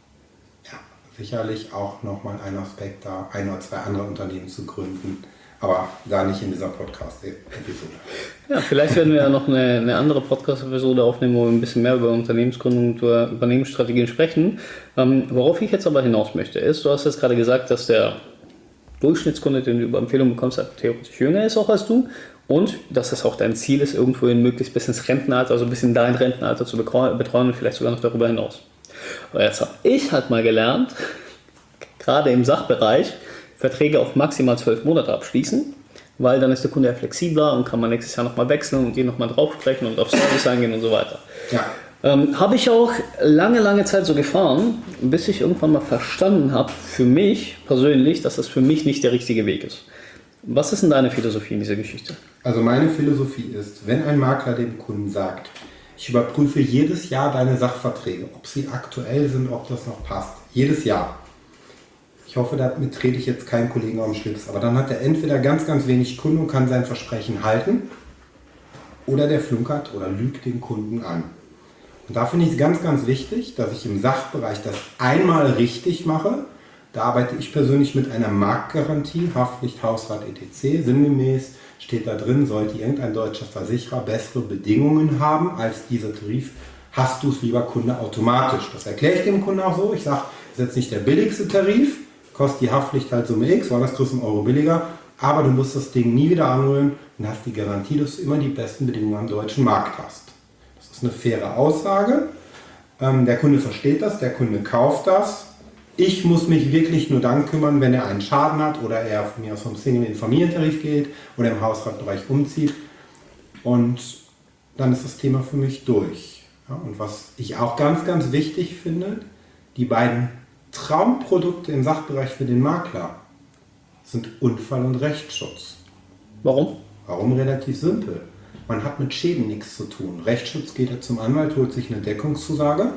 sicherlich auch nochmal ein Aspekt da, ein oder zwei andere Unternehmen zu gründen, aber gar nicht in dieser Podcast-Episode. Ja, vielleicht werden wir ja noch eine, eine andere Podcast-Episode aufnehmen, wo wir ein bisschen mehr über Unternehmensgründung und über Unternehmensstrategien sprechen. Ähm, worauf ich jetzt aber hinaus möchte, ist, du hast jetzt gerade gesagt, dass der Durchschnittskunde, den du über Empfehlung bekommst, theoretisch jünger ist auch als du und dass es auch dein Ziel ist, irgendwo in möglichst bis ins Rentenalter, also bis in dein Rentenalter zu betreuen und vielleicht sogar noch darüber hinaus. Aber jetzt habe ich halt mal gelernt, gerade im Sachbereich, Verträge auf maximal zwölf Monate abschließen, weil dann ist der Kunde ja flexibler und kann man nächstes Jahr nochmal wechseln und die nochmal drauf sprechen und auf Service eingehen und so weiter. Ja. Ähm, habe ich auch lange, lange Zeit so gefahren, bis ich irgendwann mal verstanden habe, für mich persönlich, dass das für mich nicht der richtige Weg ist. Was ist denn deine Philosophie in dieser Geschichte? Also meine Philosophie ist, wenn ein Makler dem Kunden sagt, ich überprüfe jedes Jahr deine Sachverträge, ob sie aktuell sind, ob das noch passt. Jedes Jahr. Ich hoffe, damit trete ich jetzt keinen Kollegen auf den Schlips. Aber dann hat er entweder ganz, ganz wenig Kunden und kann sein Versprechen halten oder der flunkert oder lügt den Kunden an. Und da finde ich es ganz, ganz wichtig, dass ich im Sachbereich das einmal richtig mache. Da arbeite ich persönlich mit einer Marktgarantie, Haftpflicht, Hausrat et cetera. Sinngemäß steht da drin, sollte irgendein deutscher Versicherer bessere Bedingungen haben als dieser Tarif, hast du es, lieber Kunde, automatisch. Das erkläre ich dem Kunden auch so. Ich sage, das ist jetzt nicht der billigste Tarif, kostet die Haftpflicht halt Summe X, woanders kriegst du einen Euro billiger, aber du musst das Ding nie wieder anrühren und hast die Garantie, dass du immer die besten Bedingungen am deutschen Markt hast. Das ist eine faire Aussage. Ähm, der Kunde versteht das, der Kunde kauft das. Ich muss mich wirklich nur dann kümmern, wenn er einen Schaden hat oder er von mir aus vom Single in den Familientarif geht oder im Hausratbereich umzieht. Und dann ist das Thema für mich durch. Ja, und was ich auch ganz, ganz wichtig finde, die beiden Traumprodukte im Sachbereich für den Makler sind Unfall- und Rechtsschutz. Warum? Warum? Relativ simpel. Man hat mit Schäden nichts zu tun. Rechtsschutz geht er zum Anwalt, holt sich eine Deckungszusage.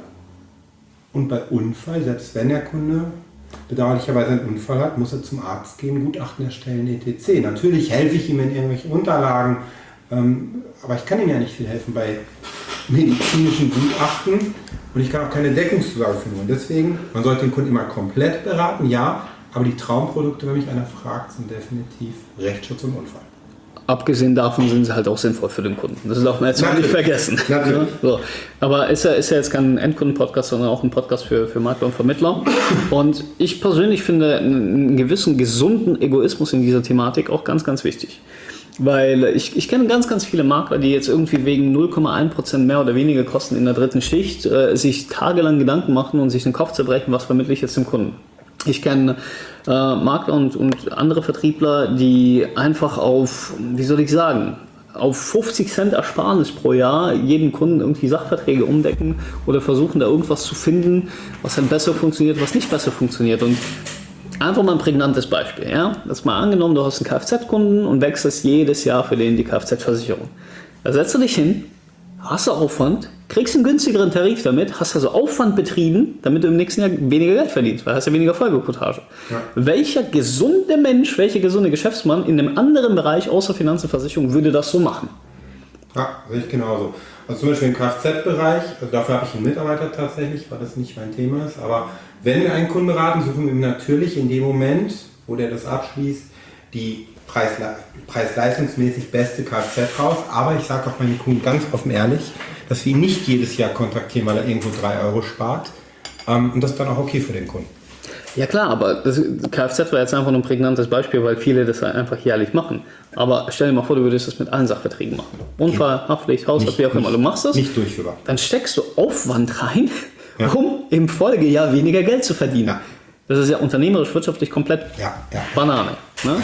Und bei Unfall, selbst wenn der Kunde bedauerlicherweise einen Unfall hat, muss er zum Arzt gehen, Gutachten erstellen, et cetera. Natürlich helfe ich ihm in irgendwelchen Unterlagen, ähm, aber ich kann ihm ja nicht viel helfen bei medizinischen Gutachten und ich kann auch keine Deckungszusage finden. Deswegen, man sollte den Kunden immer komplett beraten, ja, aber die Traumprodukte, wenn mich einer fragt, sind definitiv Rechtsschutz und Unfall. Abgesehen davon sind sie halt auch sinnvoll für den Kunden. Das darf man jetzt mal nicht vergessen. Natürlich. So. Aber ist ja, ist ja jetzt kein Endkunden-Podcast, sondern auch ein Podcast für, für Makler und Vermittler. Und ich persönlich finde einen gewissen gesunden Egoismus in dieser Thematik auch ganz, ganz wichtig. Weil ich, ich kenne ganz, ganz viele Makler, die jetzt irgendwie wegen null Komma eins Prozent mehr oder weniger Kosten in der dritten Schicht äh, sich tagelang Gedanken machen und sich den Kopf zerbrechen, was vermittle ich jetzt dem Kunden. Ich kenne äh, Makler und, und andere Vertriebler, die einfach auf, wie soll ich sagen, auf fünfzig Cent Ersparnis pro Jahr jeden Kunden irgendwie Sachverträge umdecken oder versuchen da irgendwas zu finden, was dann besser funktioniert, was nicht besser funktioniert. Und einfach mal ein prägnantes Beispiel. Ja? Das mal angenommen, du hast einen Kfz-Kunden und wechselst jedes Jahr für den die Kfz-Versicherung. Da setzt du dich hin, hast du Aufwand, kriegst einen günstigeren Tarif damit, hast also Aufwand betrieben, damit du im nächsten Jahr weniger Geld verdienst, weil du hast ja weniger Folgequotage. Ja. Welcher gesunde Mensch, welcher gesunde Geschäftsmann in einem anderen Bereich außer Finanz und Versicherung würde das so machen? Ja, sehe ich genauso. Also zum Beispiel im Kfz-Bereich, also dafür habe ich einen Mitarbeiter tatsächlich, weil das nicht mein Thema ist, aber wenn wir einen Kunden beraten, suchen wir ihm natürlich in dem Moment, wo der das abschließt, die Preis-le- preis-leistungsmäßig beste Kfz raus, aber ich sage auch meinen Kunden ganz offen ehrlich, dass wir ihn nicht jedes Jahr kontaktieren, weil er irgendwo drei Euro spart ähm, und das ist dann auch okay für den Kunden. Ja klar, aber das Kfz war jetzt einfach nur ein prägnantes Beispiel, weil viele das einfach jährlich machen. Aber stell dir mal vor, du würdest das mit allen Sachverträgen machen. Unfall, Haftpflicht, Haushalt, wie auch immer, du machst das. Nicht durchführbar. Dann steckst du Aufwand rein, ja, um im Folgejahr weniger Geld zu verdienen. Ja. Das ist ja unternehmerisch, wirtschaftlich komplett ja, ja. Banane. Ne?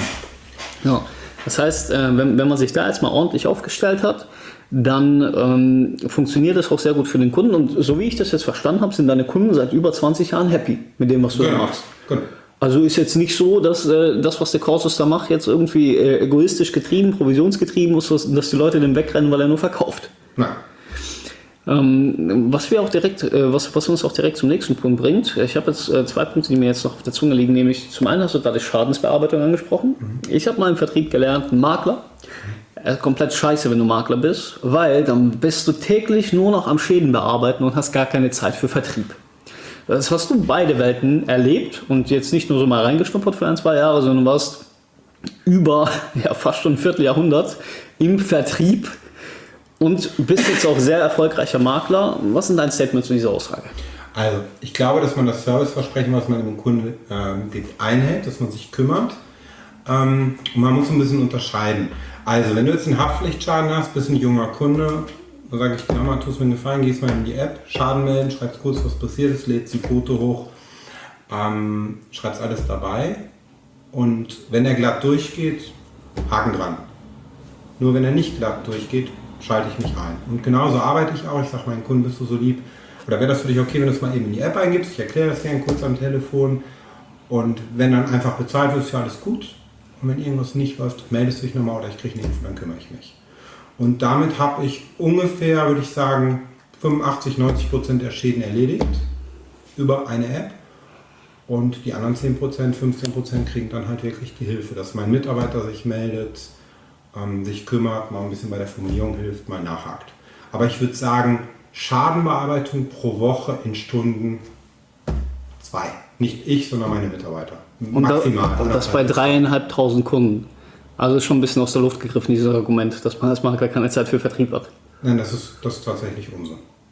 Ja. Das heißt, wenn, wenn man sich da jetzt mal ordentlich aufgestellt hat, dann ähm, funktioniert das auch sehr gut für den Kunden. Und so wie ich das jetzt verstanden habe, sind deine Kunden seit über zwanzig Jahren happy mit dem, was du genau. da machst. Genau. Also ist jetzt nicht so, dass äh, das, was der Corsus da macht, jetzt irgendwie äh, egoistisch getrieben, provisionsgetrieben ist, dass, dass die Leute den wegrennen, weil er nur verkauft. Nein. Ähm, was wir auch direkt, äh, was, was uns auch direkt zum nächsten Punkt bringt. Ich habe jetzt äh, zwei Punkte, die mir jetzt noch auf der Zunge liegen, nämlich zum einen hast du da die Schadensbearbeitung angesprochen. Mhm. Ich habe mal im Vertrieb gelernt, ein Makler. Äh, komplett scheiße, wenn du Makler bist, weil dann bist du täglich nur noch am Schäden bearbeiten und hast gar keine Zeit für Vertrieb. Das hast du beide Welten erlebt und jetzt nicht nur so mal reingeschnuppert für ein, zwei Jahre, sondern warst über ja, fast schon ein Vierteljahrhundert im Vertrieb und bist jetzt auch sehr erfolgreicher Makler. Was sind dein Statement zu dieser Aussage? Also, ich glaube, dass man das Serviceversprechen, was man dem Kunden ähm, gibt, einhält, dass man sich kümmert. Ähm, und man muss ein bisschen unterscheiden. Also, wenn du jetzt einen Haftpflichtschaden hast, bist ein junger Kunde, dann sage ich dir mal, tu es mir einen Gefallen, gehst mal in die App, Schaden melden, schreibst kurz, was passiert ist, lädst ein Foto hoch, ähm, schreibst alles dabei und wenn er glatt durchgeht, Haken dran. Nur wenn er nicht glatt durchgeht, schalte ich mich ein. Und genauso arbeite ich auch, ich sage meinen Kunden, bist du so lieb, oder wäre das für dich okay, wenn du es mal eben in die App eingibst, ich erkläre das gerne kurz am Telefon und wenn dann einfach bezahlt wird, ist ja alles gut. Und wenn irgendwas nicht läuft, meldest du dich nochmal oder ich kriege eine Info, dann kümmere ich mich. Und damit habe ich ungefähr, würde ich sagen, fünfundachtzig, neunzig Prozent der Schäden erledigt über eine App. Und die anderen zehn Prozent, fünfzehn Prozent kriegen dann halt wirklich die Hilfe, dass mein Mitarbeiter sich meldet, ähm, sich kümmert, mal ein bisschen bei der Formulierung hilft, mal nachhakt. Aber ich würde sagen, Schadenbearbeitung pro Woche in Stunden zwei. Nicht ich, sondern meine Mitarbeiter. Maximal. Und, da, und das bei dreieinhalbtausend Kunden. Also ist schon ein bisschen aus der Luft gegriffen, dieses Argument, dass man als Makler keine Zeit für Vertrieb hat. Nein, das ist, das ist tatsächlich Unsinn.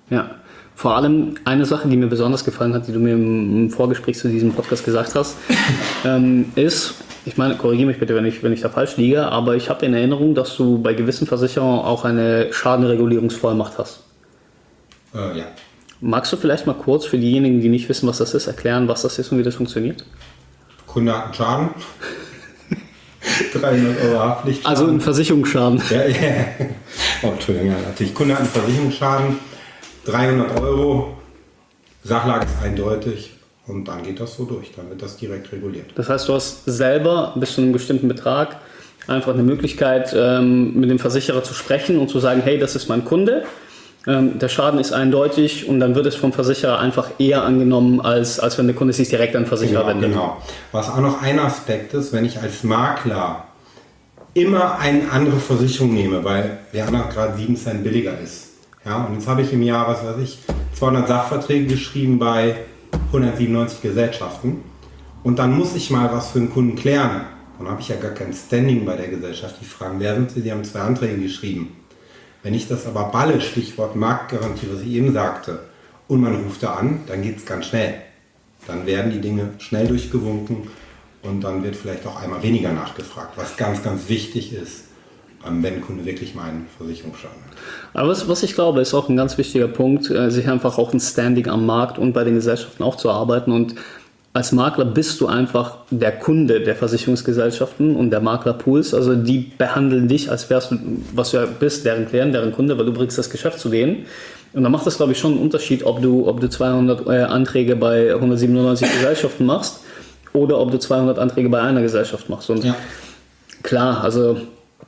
Ja, vor allem eine Sache, die mir besonders gefallen hat, die du mir im Vorgespräch zu diesem Podcast gesagt hast, ähm, ist, ich meine, korrigiere mich bitte, wenn ich, wenn ich da falsch liege, aber ich habe in Erinnerung, dass du bei gewissen Versicherungen auch eine Schadenregulierungsvollmacht hast. Äh, ja. Magst du vielleicht mal kurz für diejenigen, die nicht wissen, was das ist, erklären, was das ist und wie das funktioniert? Kunde hat einen Schaden. dreihundert Euro Haftpflichtschaden. Also ein Versicherungsschaden. Ja, ja. Oh, Entschuldigung, ja, natürlich. Kunde hat einen Versicherungsschaden, dreihundert Euro, Sachlage ist eindeutig und dann geht das so durch, dann wird das direkt reguliert. Das heißt, du hast selber bis zu einem bestimmten Betrag einfach eine Möglichkeit, ähm, mit dem Versicherer zu sprechen und zu sagen, hey, das ist mein Kunde, ähm, der Schaden ist eindeutig und dann wird es vom Versicherer einfach eher angenommen, als, als wenn der Kunde sich direkt an den Versicherer Genau, wendet. genau. Was auch noch ein Aspekt ist, wenn ich als Makler immer eine andere Versicherung nehme, weil der andere gerade sieben Cent billiger ist. Ja, und jetzt habe ich im Jahr, was weiß ich, zweihundert Sachverträge geschrieben bei hundertsiebenundneunzig Gesellschaften und dann muss ich mal was für einen Kunden klären. Dann habe ich ja gar kein Standing bei der Gesellschaft. Die fragen, wer sind Sie? Die haben zwei Anträge geschrieben. Wenn ich das aber balle, Stichwort Marktgarantie, was ich eben sagte, und man ruft da an, dann geht es ganz schnell. Dann werden die Dinge schnell durchgewunken und dann wird vielleicht auch einmal weniger nachgefragt, was ganz, ganz wichtig ist, wenn ein Kunde wirklich mal einen Versicherungsschaden hat. Aber was, was ich glaube, ist auch ein ganz wichtiger Punkt, sich einfach auch ein Standing am Markt und bei den Gesellschaften auch zu arbeiten. Und als Makler bist du einfach der Kunde der Versicherungsgesellschaften und der Maklerpools. Also die behandeln dich, als wärst du, was du ja bist, deren Klient, deren Kunde, weil du bringst das Geschäft zu denen. Und da macht das, glaube ich, schon einen Unterschied, ob du, ob du zweihundert äh, Anträge bei hundertsiebenundneunzig Gesellschaften machst oder ob du zweihundert Anträge bei einer Gesellschaft machst. Und ja. Klar, also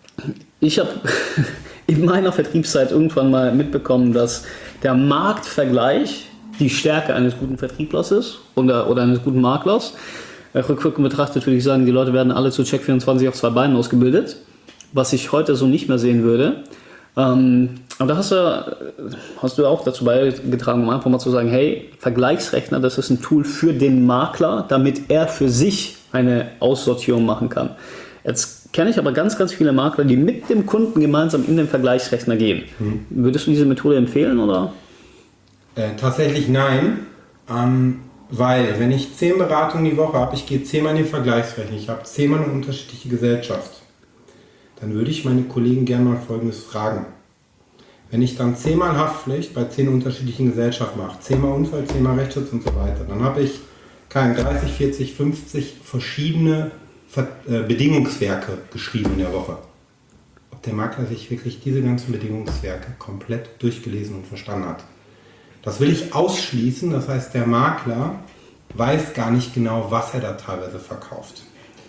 ich habe in meiner Vertriebszeit irgendwann mal mitbekommen, dass der Marktvergleich die Stärke eines guten Vertrieblers ist oder, oder eines guten Maklers. Rückwirkend betrachtet würde ich sagen, die Leute werden alle zu Check vierundzwanzig auf zwei Beinen ausgebildet, was ich heute so nicht mehr sehen würde. Ähm, aber da hast du, hast du auch dazu beigetragen, um einfach mal zu sagen, hey, Vergleichsrechner, das ist ein Tool für den Makler, damit er für sich eine Aussortierung machen kann. Jetzt kenne ich aber ganz, ganz viele Makler, die mit dem Kunden gemeinsam in den Vergleichsrechner gehen. Hm. Würdest du diese Methode empfehlen, oder? Äh, tatsächlich nein, ähm, weil wenn ich zehn Beratungen die Woche habe, ich gehe zehnmal in den Vergleichsrechner, ich habe zehnmal eine unterschiedliche Gesellschaft, dann würde ich meine Kollegen gerne mal Folgendes fragen. Wenn ich dann zehnmal Haftpflicht bei zehn unterschiedlichen Gesellschaften mache, zehnmal Unfall, zehnmal Rechtsschutz und so weiter, dann habe ich keine dreißig, vierzig, fünfzig verschiedene Bedingungswerke geschrieben in der Woche. Ob der Makler sich wirklich diese ganzen Bedingungswerke komplett durchgelesen und verstanden hat. Das will ich ausschließen, das heißt, der Makler weiß gar nicht genau, was er da teilweise verkauft.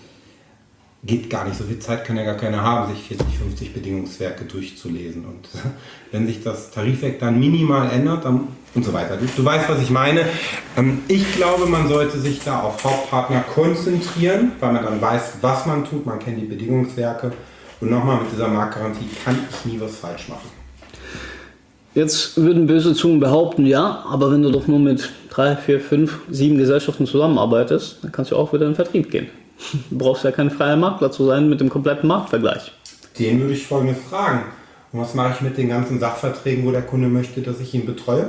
Geht gar nicht, so viel Zeit kann ja gar keiner haben, sich vierzig, fünfzig Bedingungswerke durchzulesen. Und wenn sich das Tarifwerk dann minimal ändert dann und so weiter. Du, du weißt, was ich meine. Ich glaube, man sollte sich da auf Hauptpartner konzentrieren, weil man dann weiß, was man tut, man kennt die Bedingungswerke. Und nochmal, mit dieser Marktgarantie kann ich nie was falsch machen. Jetzt würden böse Zungen behaupten, ja, aber wenn du doch nur mit drei, vier, fünf, sieben Gesellschaften zusammenarbeitest, dann kannst du auch wieder in den Vertrieb gehen. Du brauchst ja kein freier Makler zu sein mit dem kompletten Marktvergleich. Den würde ich Folgendes fragen. Und was mache ich mit den ganzen Sachverträgen, wo der Kunde möchte, dass ich ihn betreue?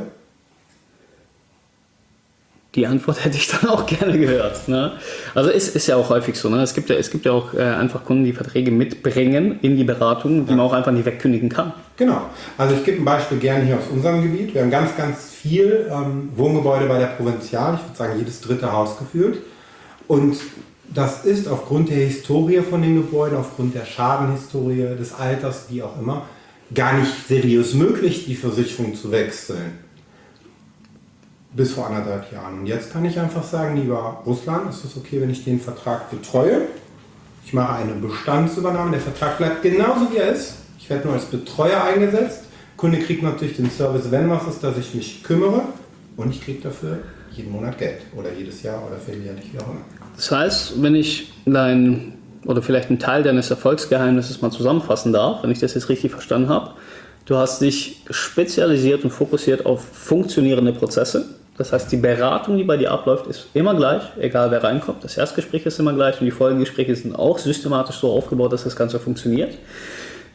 Die Antwort hätte ich dann auch gerne gehört. Ne? Also ist, ist ja auch häufig so. Ne? Es gibt ja, es gibt ja auch äh, einfach Kunden, die Verträge mitbringen in die Beratung, die ja. man auch einfach nicht wegkündigen kann. Genau. Also ich gebe ein Beispiel gerne hier aus unserem Gebiet. Wir haben ganz, ganz viel ähm, Wohngebäude bei der Provinzial. Ich würde sagen, jedes dritte Haus gefühlt. Und das ist aufgrund der Historie von den Gebäuden, aufgrund der Schadenhistorie, des Alters, wie auch immer, gar nicht seriös möglich, die Versicherung zu wechseln. Bis vor anderthalb Jahren. Und jetzt kann ich einfach sagen, lieber Russland, ist es okay, wenn ich den Vertrag betreue? Ich mache eine Bestandsübernahme, der Vertrag bleibt genauso wie er ist. Ich werde nur als Betreuer eingesetzt. Der Kunde kriegt natürlich den Service, wenn was ist, dass ich mich kümmere. Und ich kriege dafür jeden Monat Geld. Oder jedes Jahr oder vierteljährlich, wie auch immer. Das heißt, wenn ich dein, oder vielleicht einen Teil deines Erfolgsgeheimnisses mal zusammenfassen darf, wenn ich das jetzt richtig verstanden habe, du hast dich spezialisiert und fokussiert auf funktionierende Prozesse. Das heißt, die Beratung, die bei dir abläuft, ist immer gleich, egal wer reinkommt. Das Erstgespräch ist immer gleich und die Folgegespräche sind auch systematisch so aufgebaut, dass das Ganze funktioniert. Du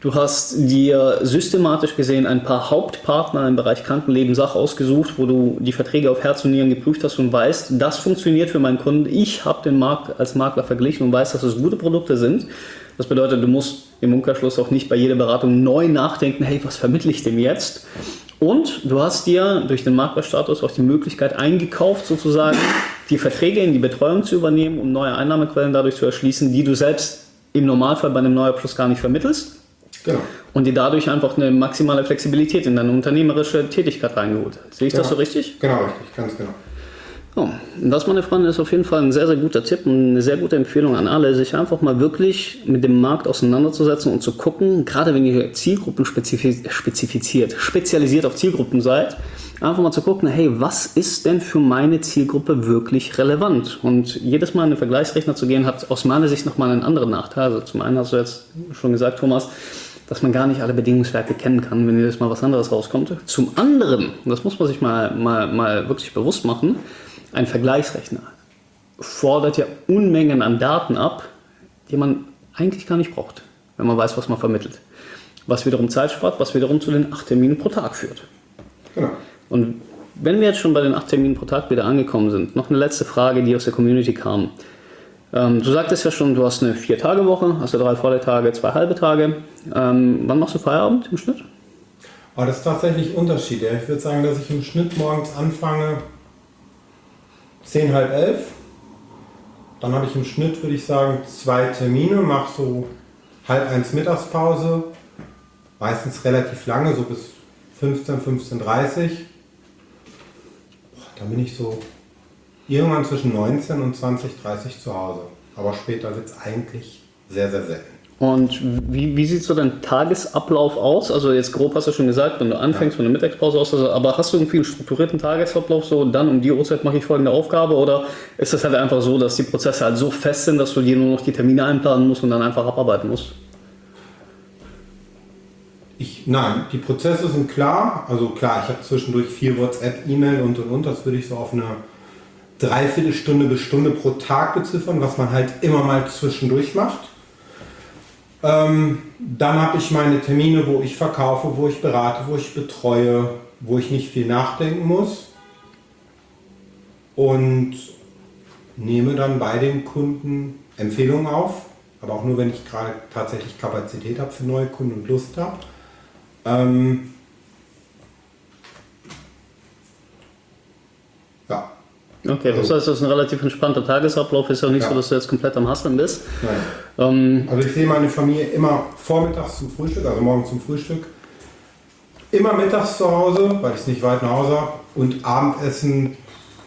Du hast dir systematisch gesehen ein paar Hauptpartner im Bereich Krankenleben Sach ausgesucht, wo du die Verträge auf Herz und Nieren geprüft hast und weißt, das funktioniert für meinen Kunden. Ich habe den Markt als Makler verglichen und weiß, dass es gute Produkte sind. Das bedeutet, du musst im Umkehrschluss auch nicht bei jeder Beratung neu nachdenken, hey, was vermittle ich dem jetzt? Und du hast dir durch den Maklerstatus auch die Möglichkeit eingekauft, sozusagen die Verträge in die Betreuung zu übernehmen, um neue Einnahmequellen dadurch zu erschließen, die du selbst im Normalfall bei einem Neuabschluss gar nicht vermittelst. Genau. Und dir dadurch einfach eine maximale Flexibilität in deine unternehmerische Tätigkeit reingeholt. Sehe ich genau. das so richtig? Genau, richtig, ganz genau. Oh, das, meine Freunde, ist auf jeden Fall ein sehr, sehr guter Tipp und eine sehr gute Empfehlung an alle, sich einfach mal wirklich mit dem Markt auseinanderzusetzen und zu gucken, gerade wenn ihr Zielgruppen spezifiziert, spezialisiert auf Zielgruppen seid, einfach mal zu gucken, hey, was ist denn für meine Zielgruppe wirklich relevant? Und jedes Mal in den Vergleichsrechner zu gehen, hat aus meiner Sicht nochmal einen anderen Nachteil. Also zum einen hast du jetzt schon gesagt, Thomas, dass man gar nicht alle Bedingungswerke kennen kann, wenn jedes Mal was anderes rauskommt. Zum anderen, und das muss man sich mal, mal, mal wirklich bewusst machen, ein Vergleichsrechner fordert ja Unmengen an Daten ab, die man eigentlich gar nicht braucht, wenn man weiß, was man vermittelt. Was wiederum Zeit spart, was wiederum zu den acht Terminen pro Tag führt. Genau. Und wenn wir jetzt schon bei den acht Terminen pro Tag wieder angekommen sind, noch eine letzte Frage, die aus der Community kam. Ähm, du sagtest ja schon, du hast eine Vier-Tage-Woche, hast du drei volle Tage, zwei halbe Tage. Ähm, wann machst du Feierabend im Schnitt? Oh, das ist tatsächlich Unterschied. Ich würde sagen, dass ich im Schnitt morgens anfange zehn, halb elf. Dann habe ich im Schnitt, würde ich sagen, zwei Termine, mache so halb eins Mittagspause, meistens relativ lange, so bis fünfzehn, fünfzehn Uhr dreißig. Dann bin ich so irgendwann zwischen neunzehn und zwanzig Uhr dreißig zu Hause. Aber später wird es eigentlich sehr, sehr selten. Und wie, wie sieht so dein Tagesablauf aus? Also jetzt grob hast du schon gesagt, wenn du anfängst ja. von der Mittagspause aus, also, aber hast du irgendwie einen strukturierten Tagesablauf, so dann um die Uhrzeit mache ich folgende Aufgabe, oder ist das halt einfach so, dass die Prozesse halt so fest sind, dass du dir nur noch die Termine einplanen musst und dann einfach abarbeiten musst? Ich, nein, die Prozesse sind klar. Also klar, ich habe zwischendurch viel WhatsApp, E-Mail und und und. Das würde ich so auf eine Dreiviertelstunde bis Stunde pro Tag beziffern, was man halt immer mal zwischendurch macht. Ähm, dann habe ich meine Termine, wo ich verkaufe, wo ich berate, wo ich betreue, wo ich nicht viel nachdenken muss. Und nehme dann bei den Kunden Empfehlungen auf, aber auch nur, wenn ich gerade tatsächlich Kapazität habe für neue Kunden und Lust habe. Ähm, ja. Okay, das heißt, das ist ein relativ entspannter Tagesablauf. Ist ja auch nicht ja. so, dass du jetzt komplett am Hasseln bist. Nein. Ähm, also ich sehe meine Familie immer vormittags zum Frühstück, also morgens zum Frühstück. Immer mittags zu Hause, weil ich es nicht weit nach Hause habe. Und Abendessen,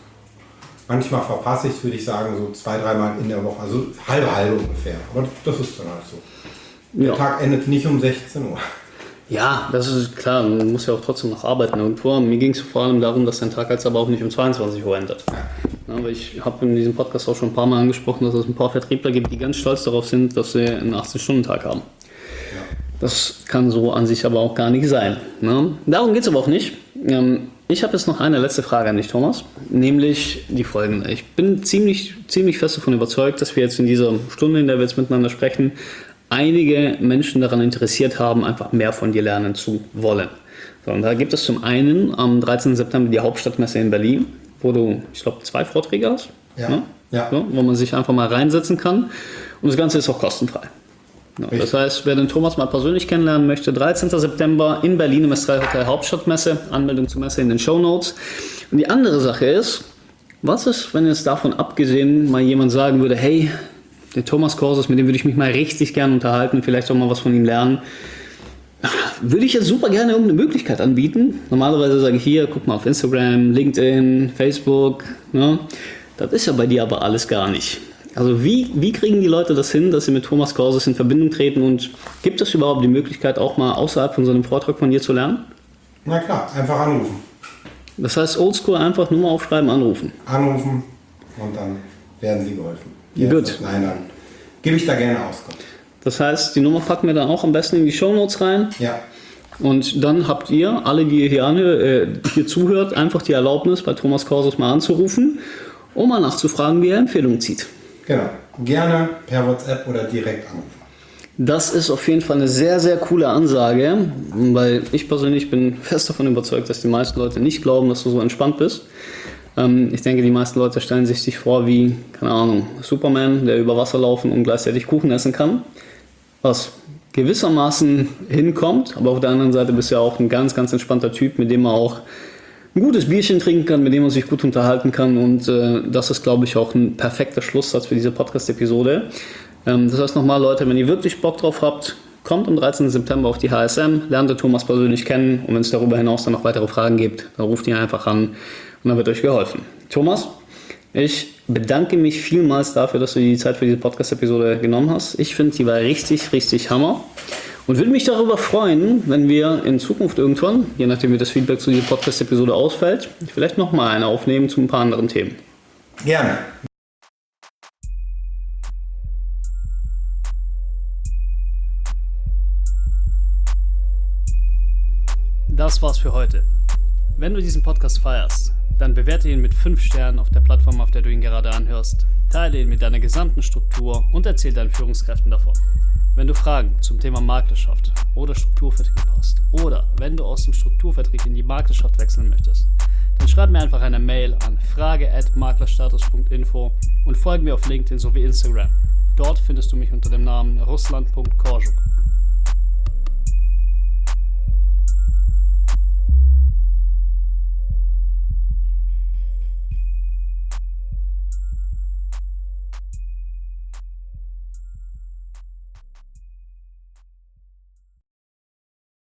manchmal verpasse ich es, würde ich sagen, so zwei, dreimal in der Woche. Also halbe, halbe ungefähr. Aber das ist dann halt so. Der ja. Tag endet nicht um sechzehn Uhr. Ja, das ist klar, man muss ja auch trotzdem noch arbeiten irgendwo. Mir ging es vor allem darum, dass dein Tag jetzt aber auch nicht um zweiundzwanzig Uhr endet. Ja, aber ich habe in diesem Podcast auch schon ein paar Mal angesprochen, dass es ein paar Vertriebler gibt, die ganz stolz darauf sind, dass sie einen achtzehn-Stunden-Tag haben. Ja. Das kann so an sich aber auch gar nicht sein. Ne? Darum geht es aber auch nicht. Ich habe jetzt noch eine letzte Frage an dich, Thomas, nämlich die folgende. Ich bin ziemlich, ziemlich fest davon überzeugt, dass wir jetzt in dieser Stunde, in der wir jetzt miteinander sprechen, einige Menschen daran interessiert haben, einfach mehr von dir lernen zu wollen. So, und da gibt es zum einen am dreizehnten September die Hauptstadtmesse in Berlin, wo du, ich glaube, zwei Vorträge hast, ja. Ne? Ja. So, wo man sich einfach mal reinsetzen kann. Und das Ganze ist auch kostenfrei. Ja, das heißt, wer den Thomas mal persönlich kennenlernen möchte, dreizehnten September in Berlin im S drei Hotel Hauptstadtmesse, Anmeldung zur Messe in den Shownotes. Und die andere Sache ist, was ist, wenn jetzt davon abgesehen mal jemand sagen würde, hey, der Thomas Korsus, mit dem würde ich mich mal richtig gerne unterhalten und vielleicht auch mal was von ihm lernen. Würde ich jetzt super gerne irgendeine Möglichkeit anbieten. Normalerweise sage ich hier, guck mal auf Instagram, LinkedIn, Facebook. Ne? Das ist ja bei dir aber alles gar nicht. Also wie, wie kriegen die Leute das hin, dass sie mit Thomas Korsus in Verbindung treten, und gibt es überhaupt die Möglichkeit, auch mal außerhalb von so einem Vortrag von dir zu lernen? Na klar, einfach anrufen. Das heißt, oldschool, einfach Nummer aufschreiben, anrufen. Anrufen und dann werden sie geholfen. Jetzt Gut. Nein, dann gebe ich da gerne Auskunft. Das heißt, die Nummer packen wir dann auch am besten in die Shownotes rein. Ja. Und dann habt ihr, alle, die ihr hier, anhör, äh, hier zuhört, einfach die Erlaubnis, bei Thomas Korsus mal anzurufen, um mal nachzufragen, wie er Empfehlungen zieht. Genau. Gerne per WhatsApp oder direkt anrufen. Das ist auf jeden Fall eine sehr, sehr coole Ansage, weil ich persönlich bin fest davon überzeugt, dass die meisten Leute nicht glauben, dass du so entspannt bist. Ähm, ich denke, die meisten Leute stellen sich sich vor wie, keine Ahnung, Superman, der über Wasser laufen und gleichzeitig Kuchen essen kann, was gewissermaßen hinkommt, aber auf der anderen Seite bist du ja auch ein ganz, ganz entspannter Typ, mit dem man auch ein gutes Bierchen trinken kann, mit dem man sich gut unterhalten kann und äh, das ist, glaube ich, auch ein perfekter Schlusssatz für diese Podcast-Episode. Ähm, das heißt nochmal, Leute, wenn ihr wirklich Bock drauf habt, kommt am dreizehnten September auf die H S M, lernt den Thomas persönlich kennen und wenn es darüber hinaus dann noch weitere Fragen gibt, dann ruft ihn einfach an und dann wird euch geholfen. Thomas, ich bedanke mich vielmals dafür, dass du die Zeit für diese Podcast-Episode genommen hast. Ich finde, die war richtig, richtig Hammer. Und würde mich darüber freuen, wenn wir in Zukunft irgendwann, je nachdem wie das Feedback zu dieser Podcast-Episode ausfällt, vielleicht nochmal eine aufnehmen zu ein paar anderen Themen. Gerne. Das war's für heute. Wenn du diesen Podcast feierst, dann bewerte ihn mit fünf Sternen auf der Plattform, auf der du ihn gerade anhörst. Teile ihn mit deiner gesamten Struktur und erzähl deinen Führungskräften davon. Wenn du Fragen zum Thema Maklerschaft oder Strukturvertrieb hast oder wenn du aus dem Strukturvertrieb in die Maklerschaft wechseln möchtest, dann schreib mir einfach eine Mail an frage at maklerstatus punkt info und folge mir auf LinkedIn sowie Instagram. Dort findest du mich unter dem Namen russland punkt korczuk.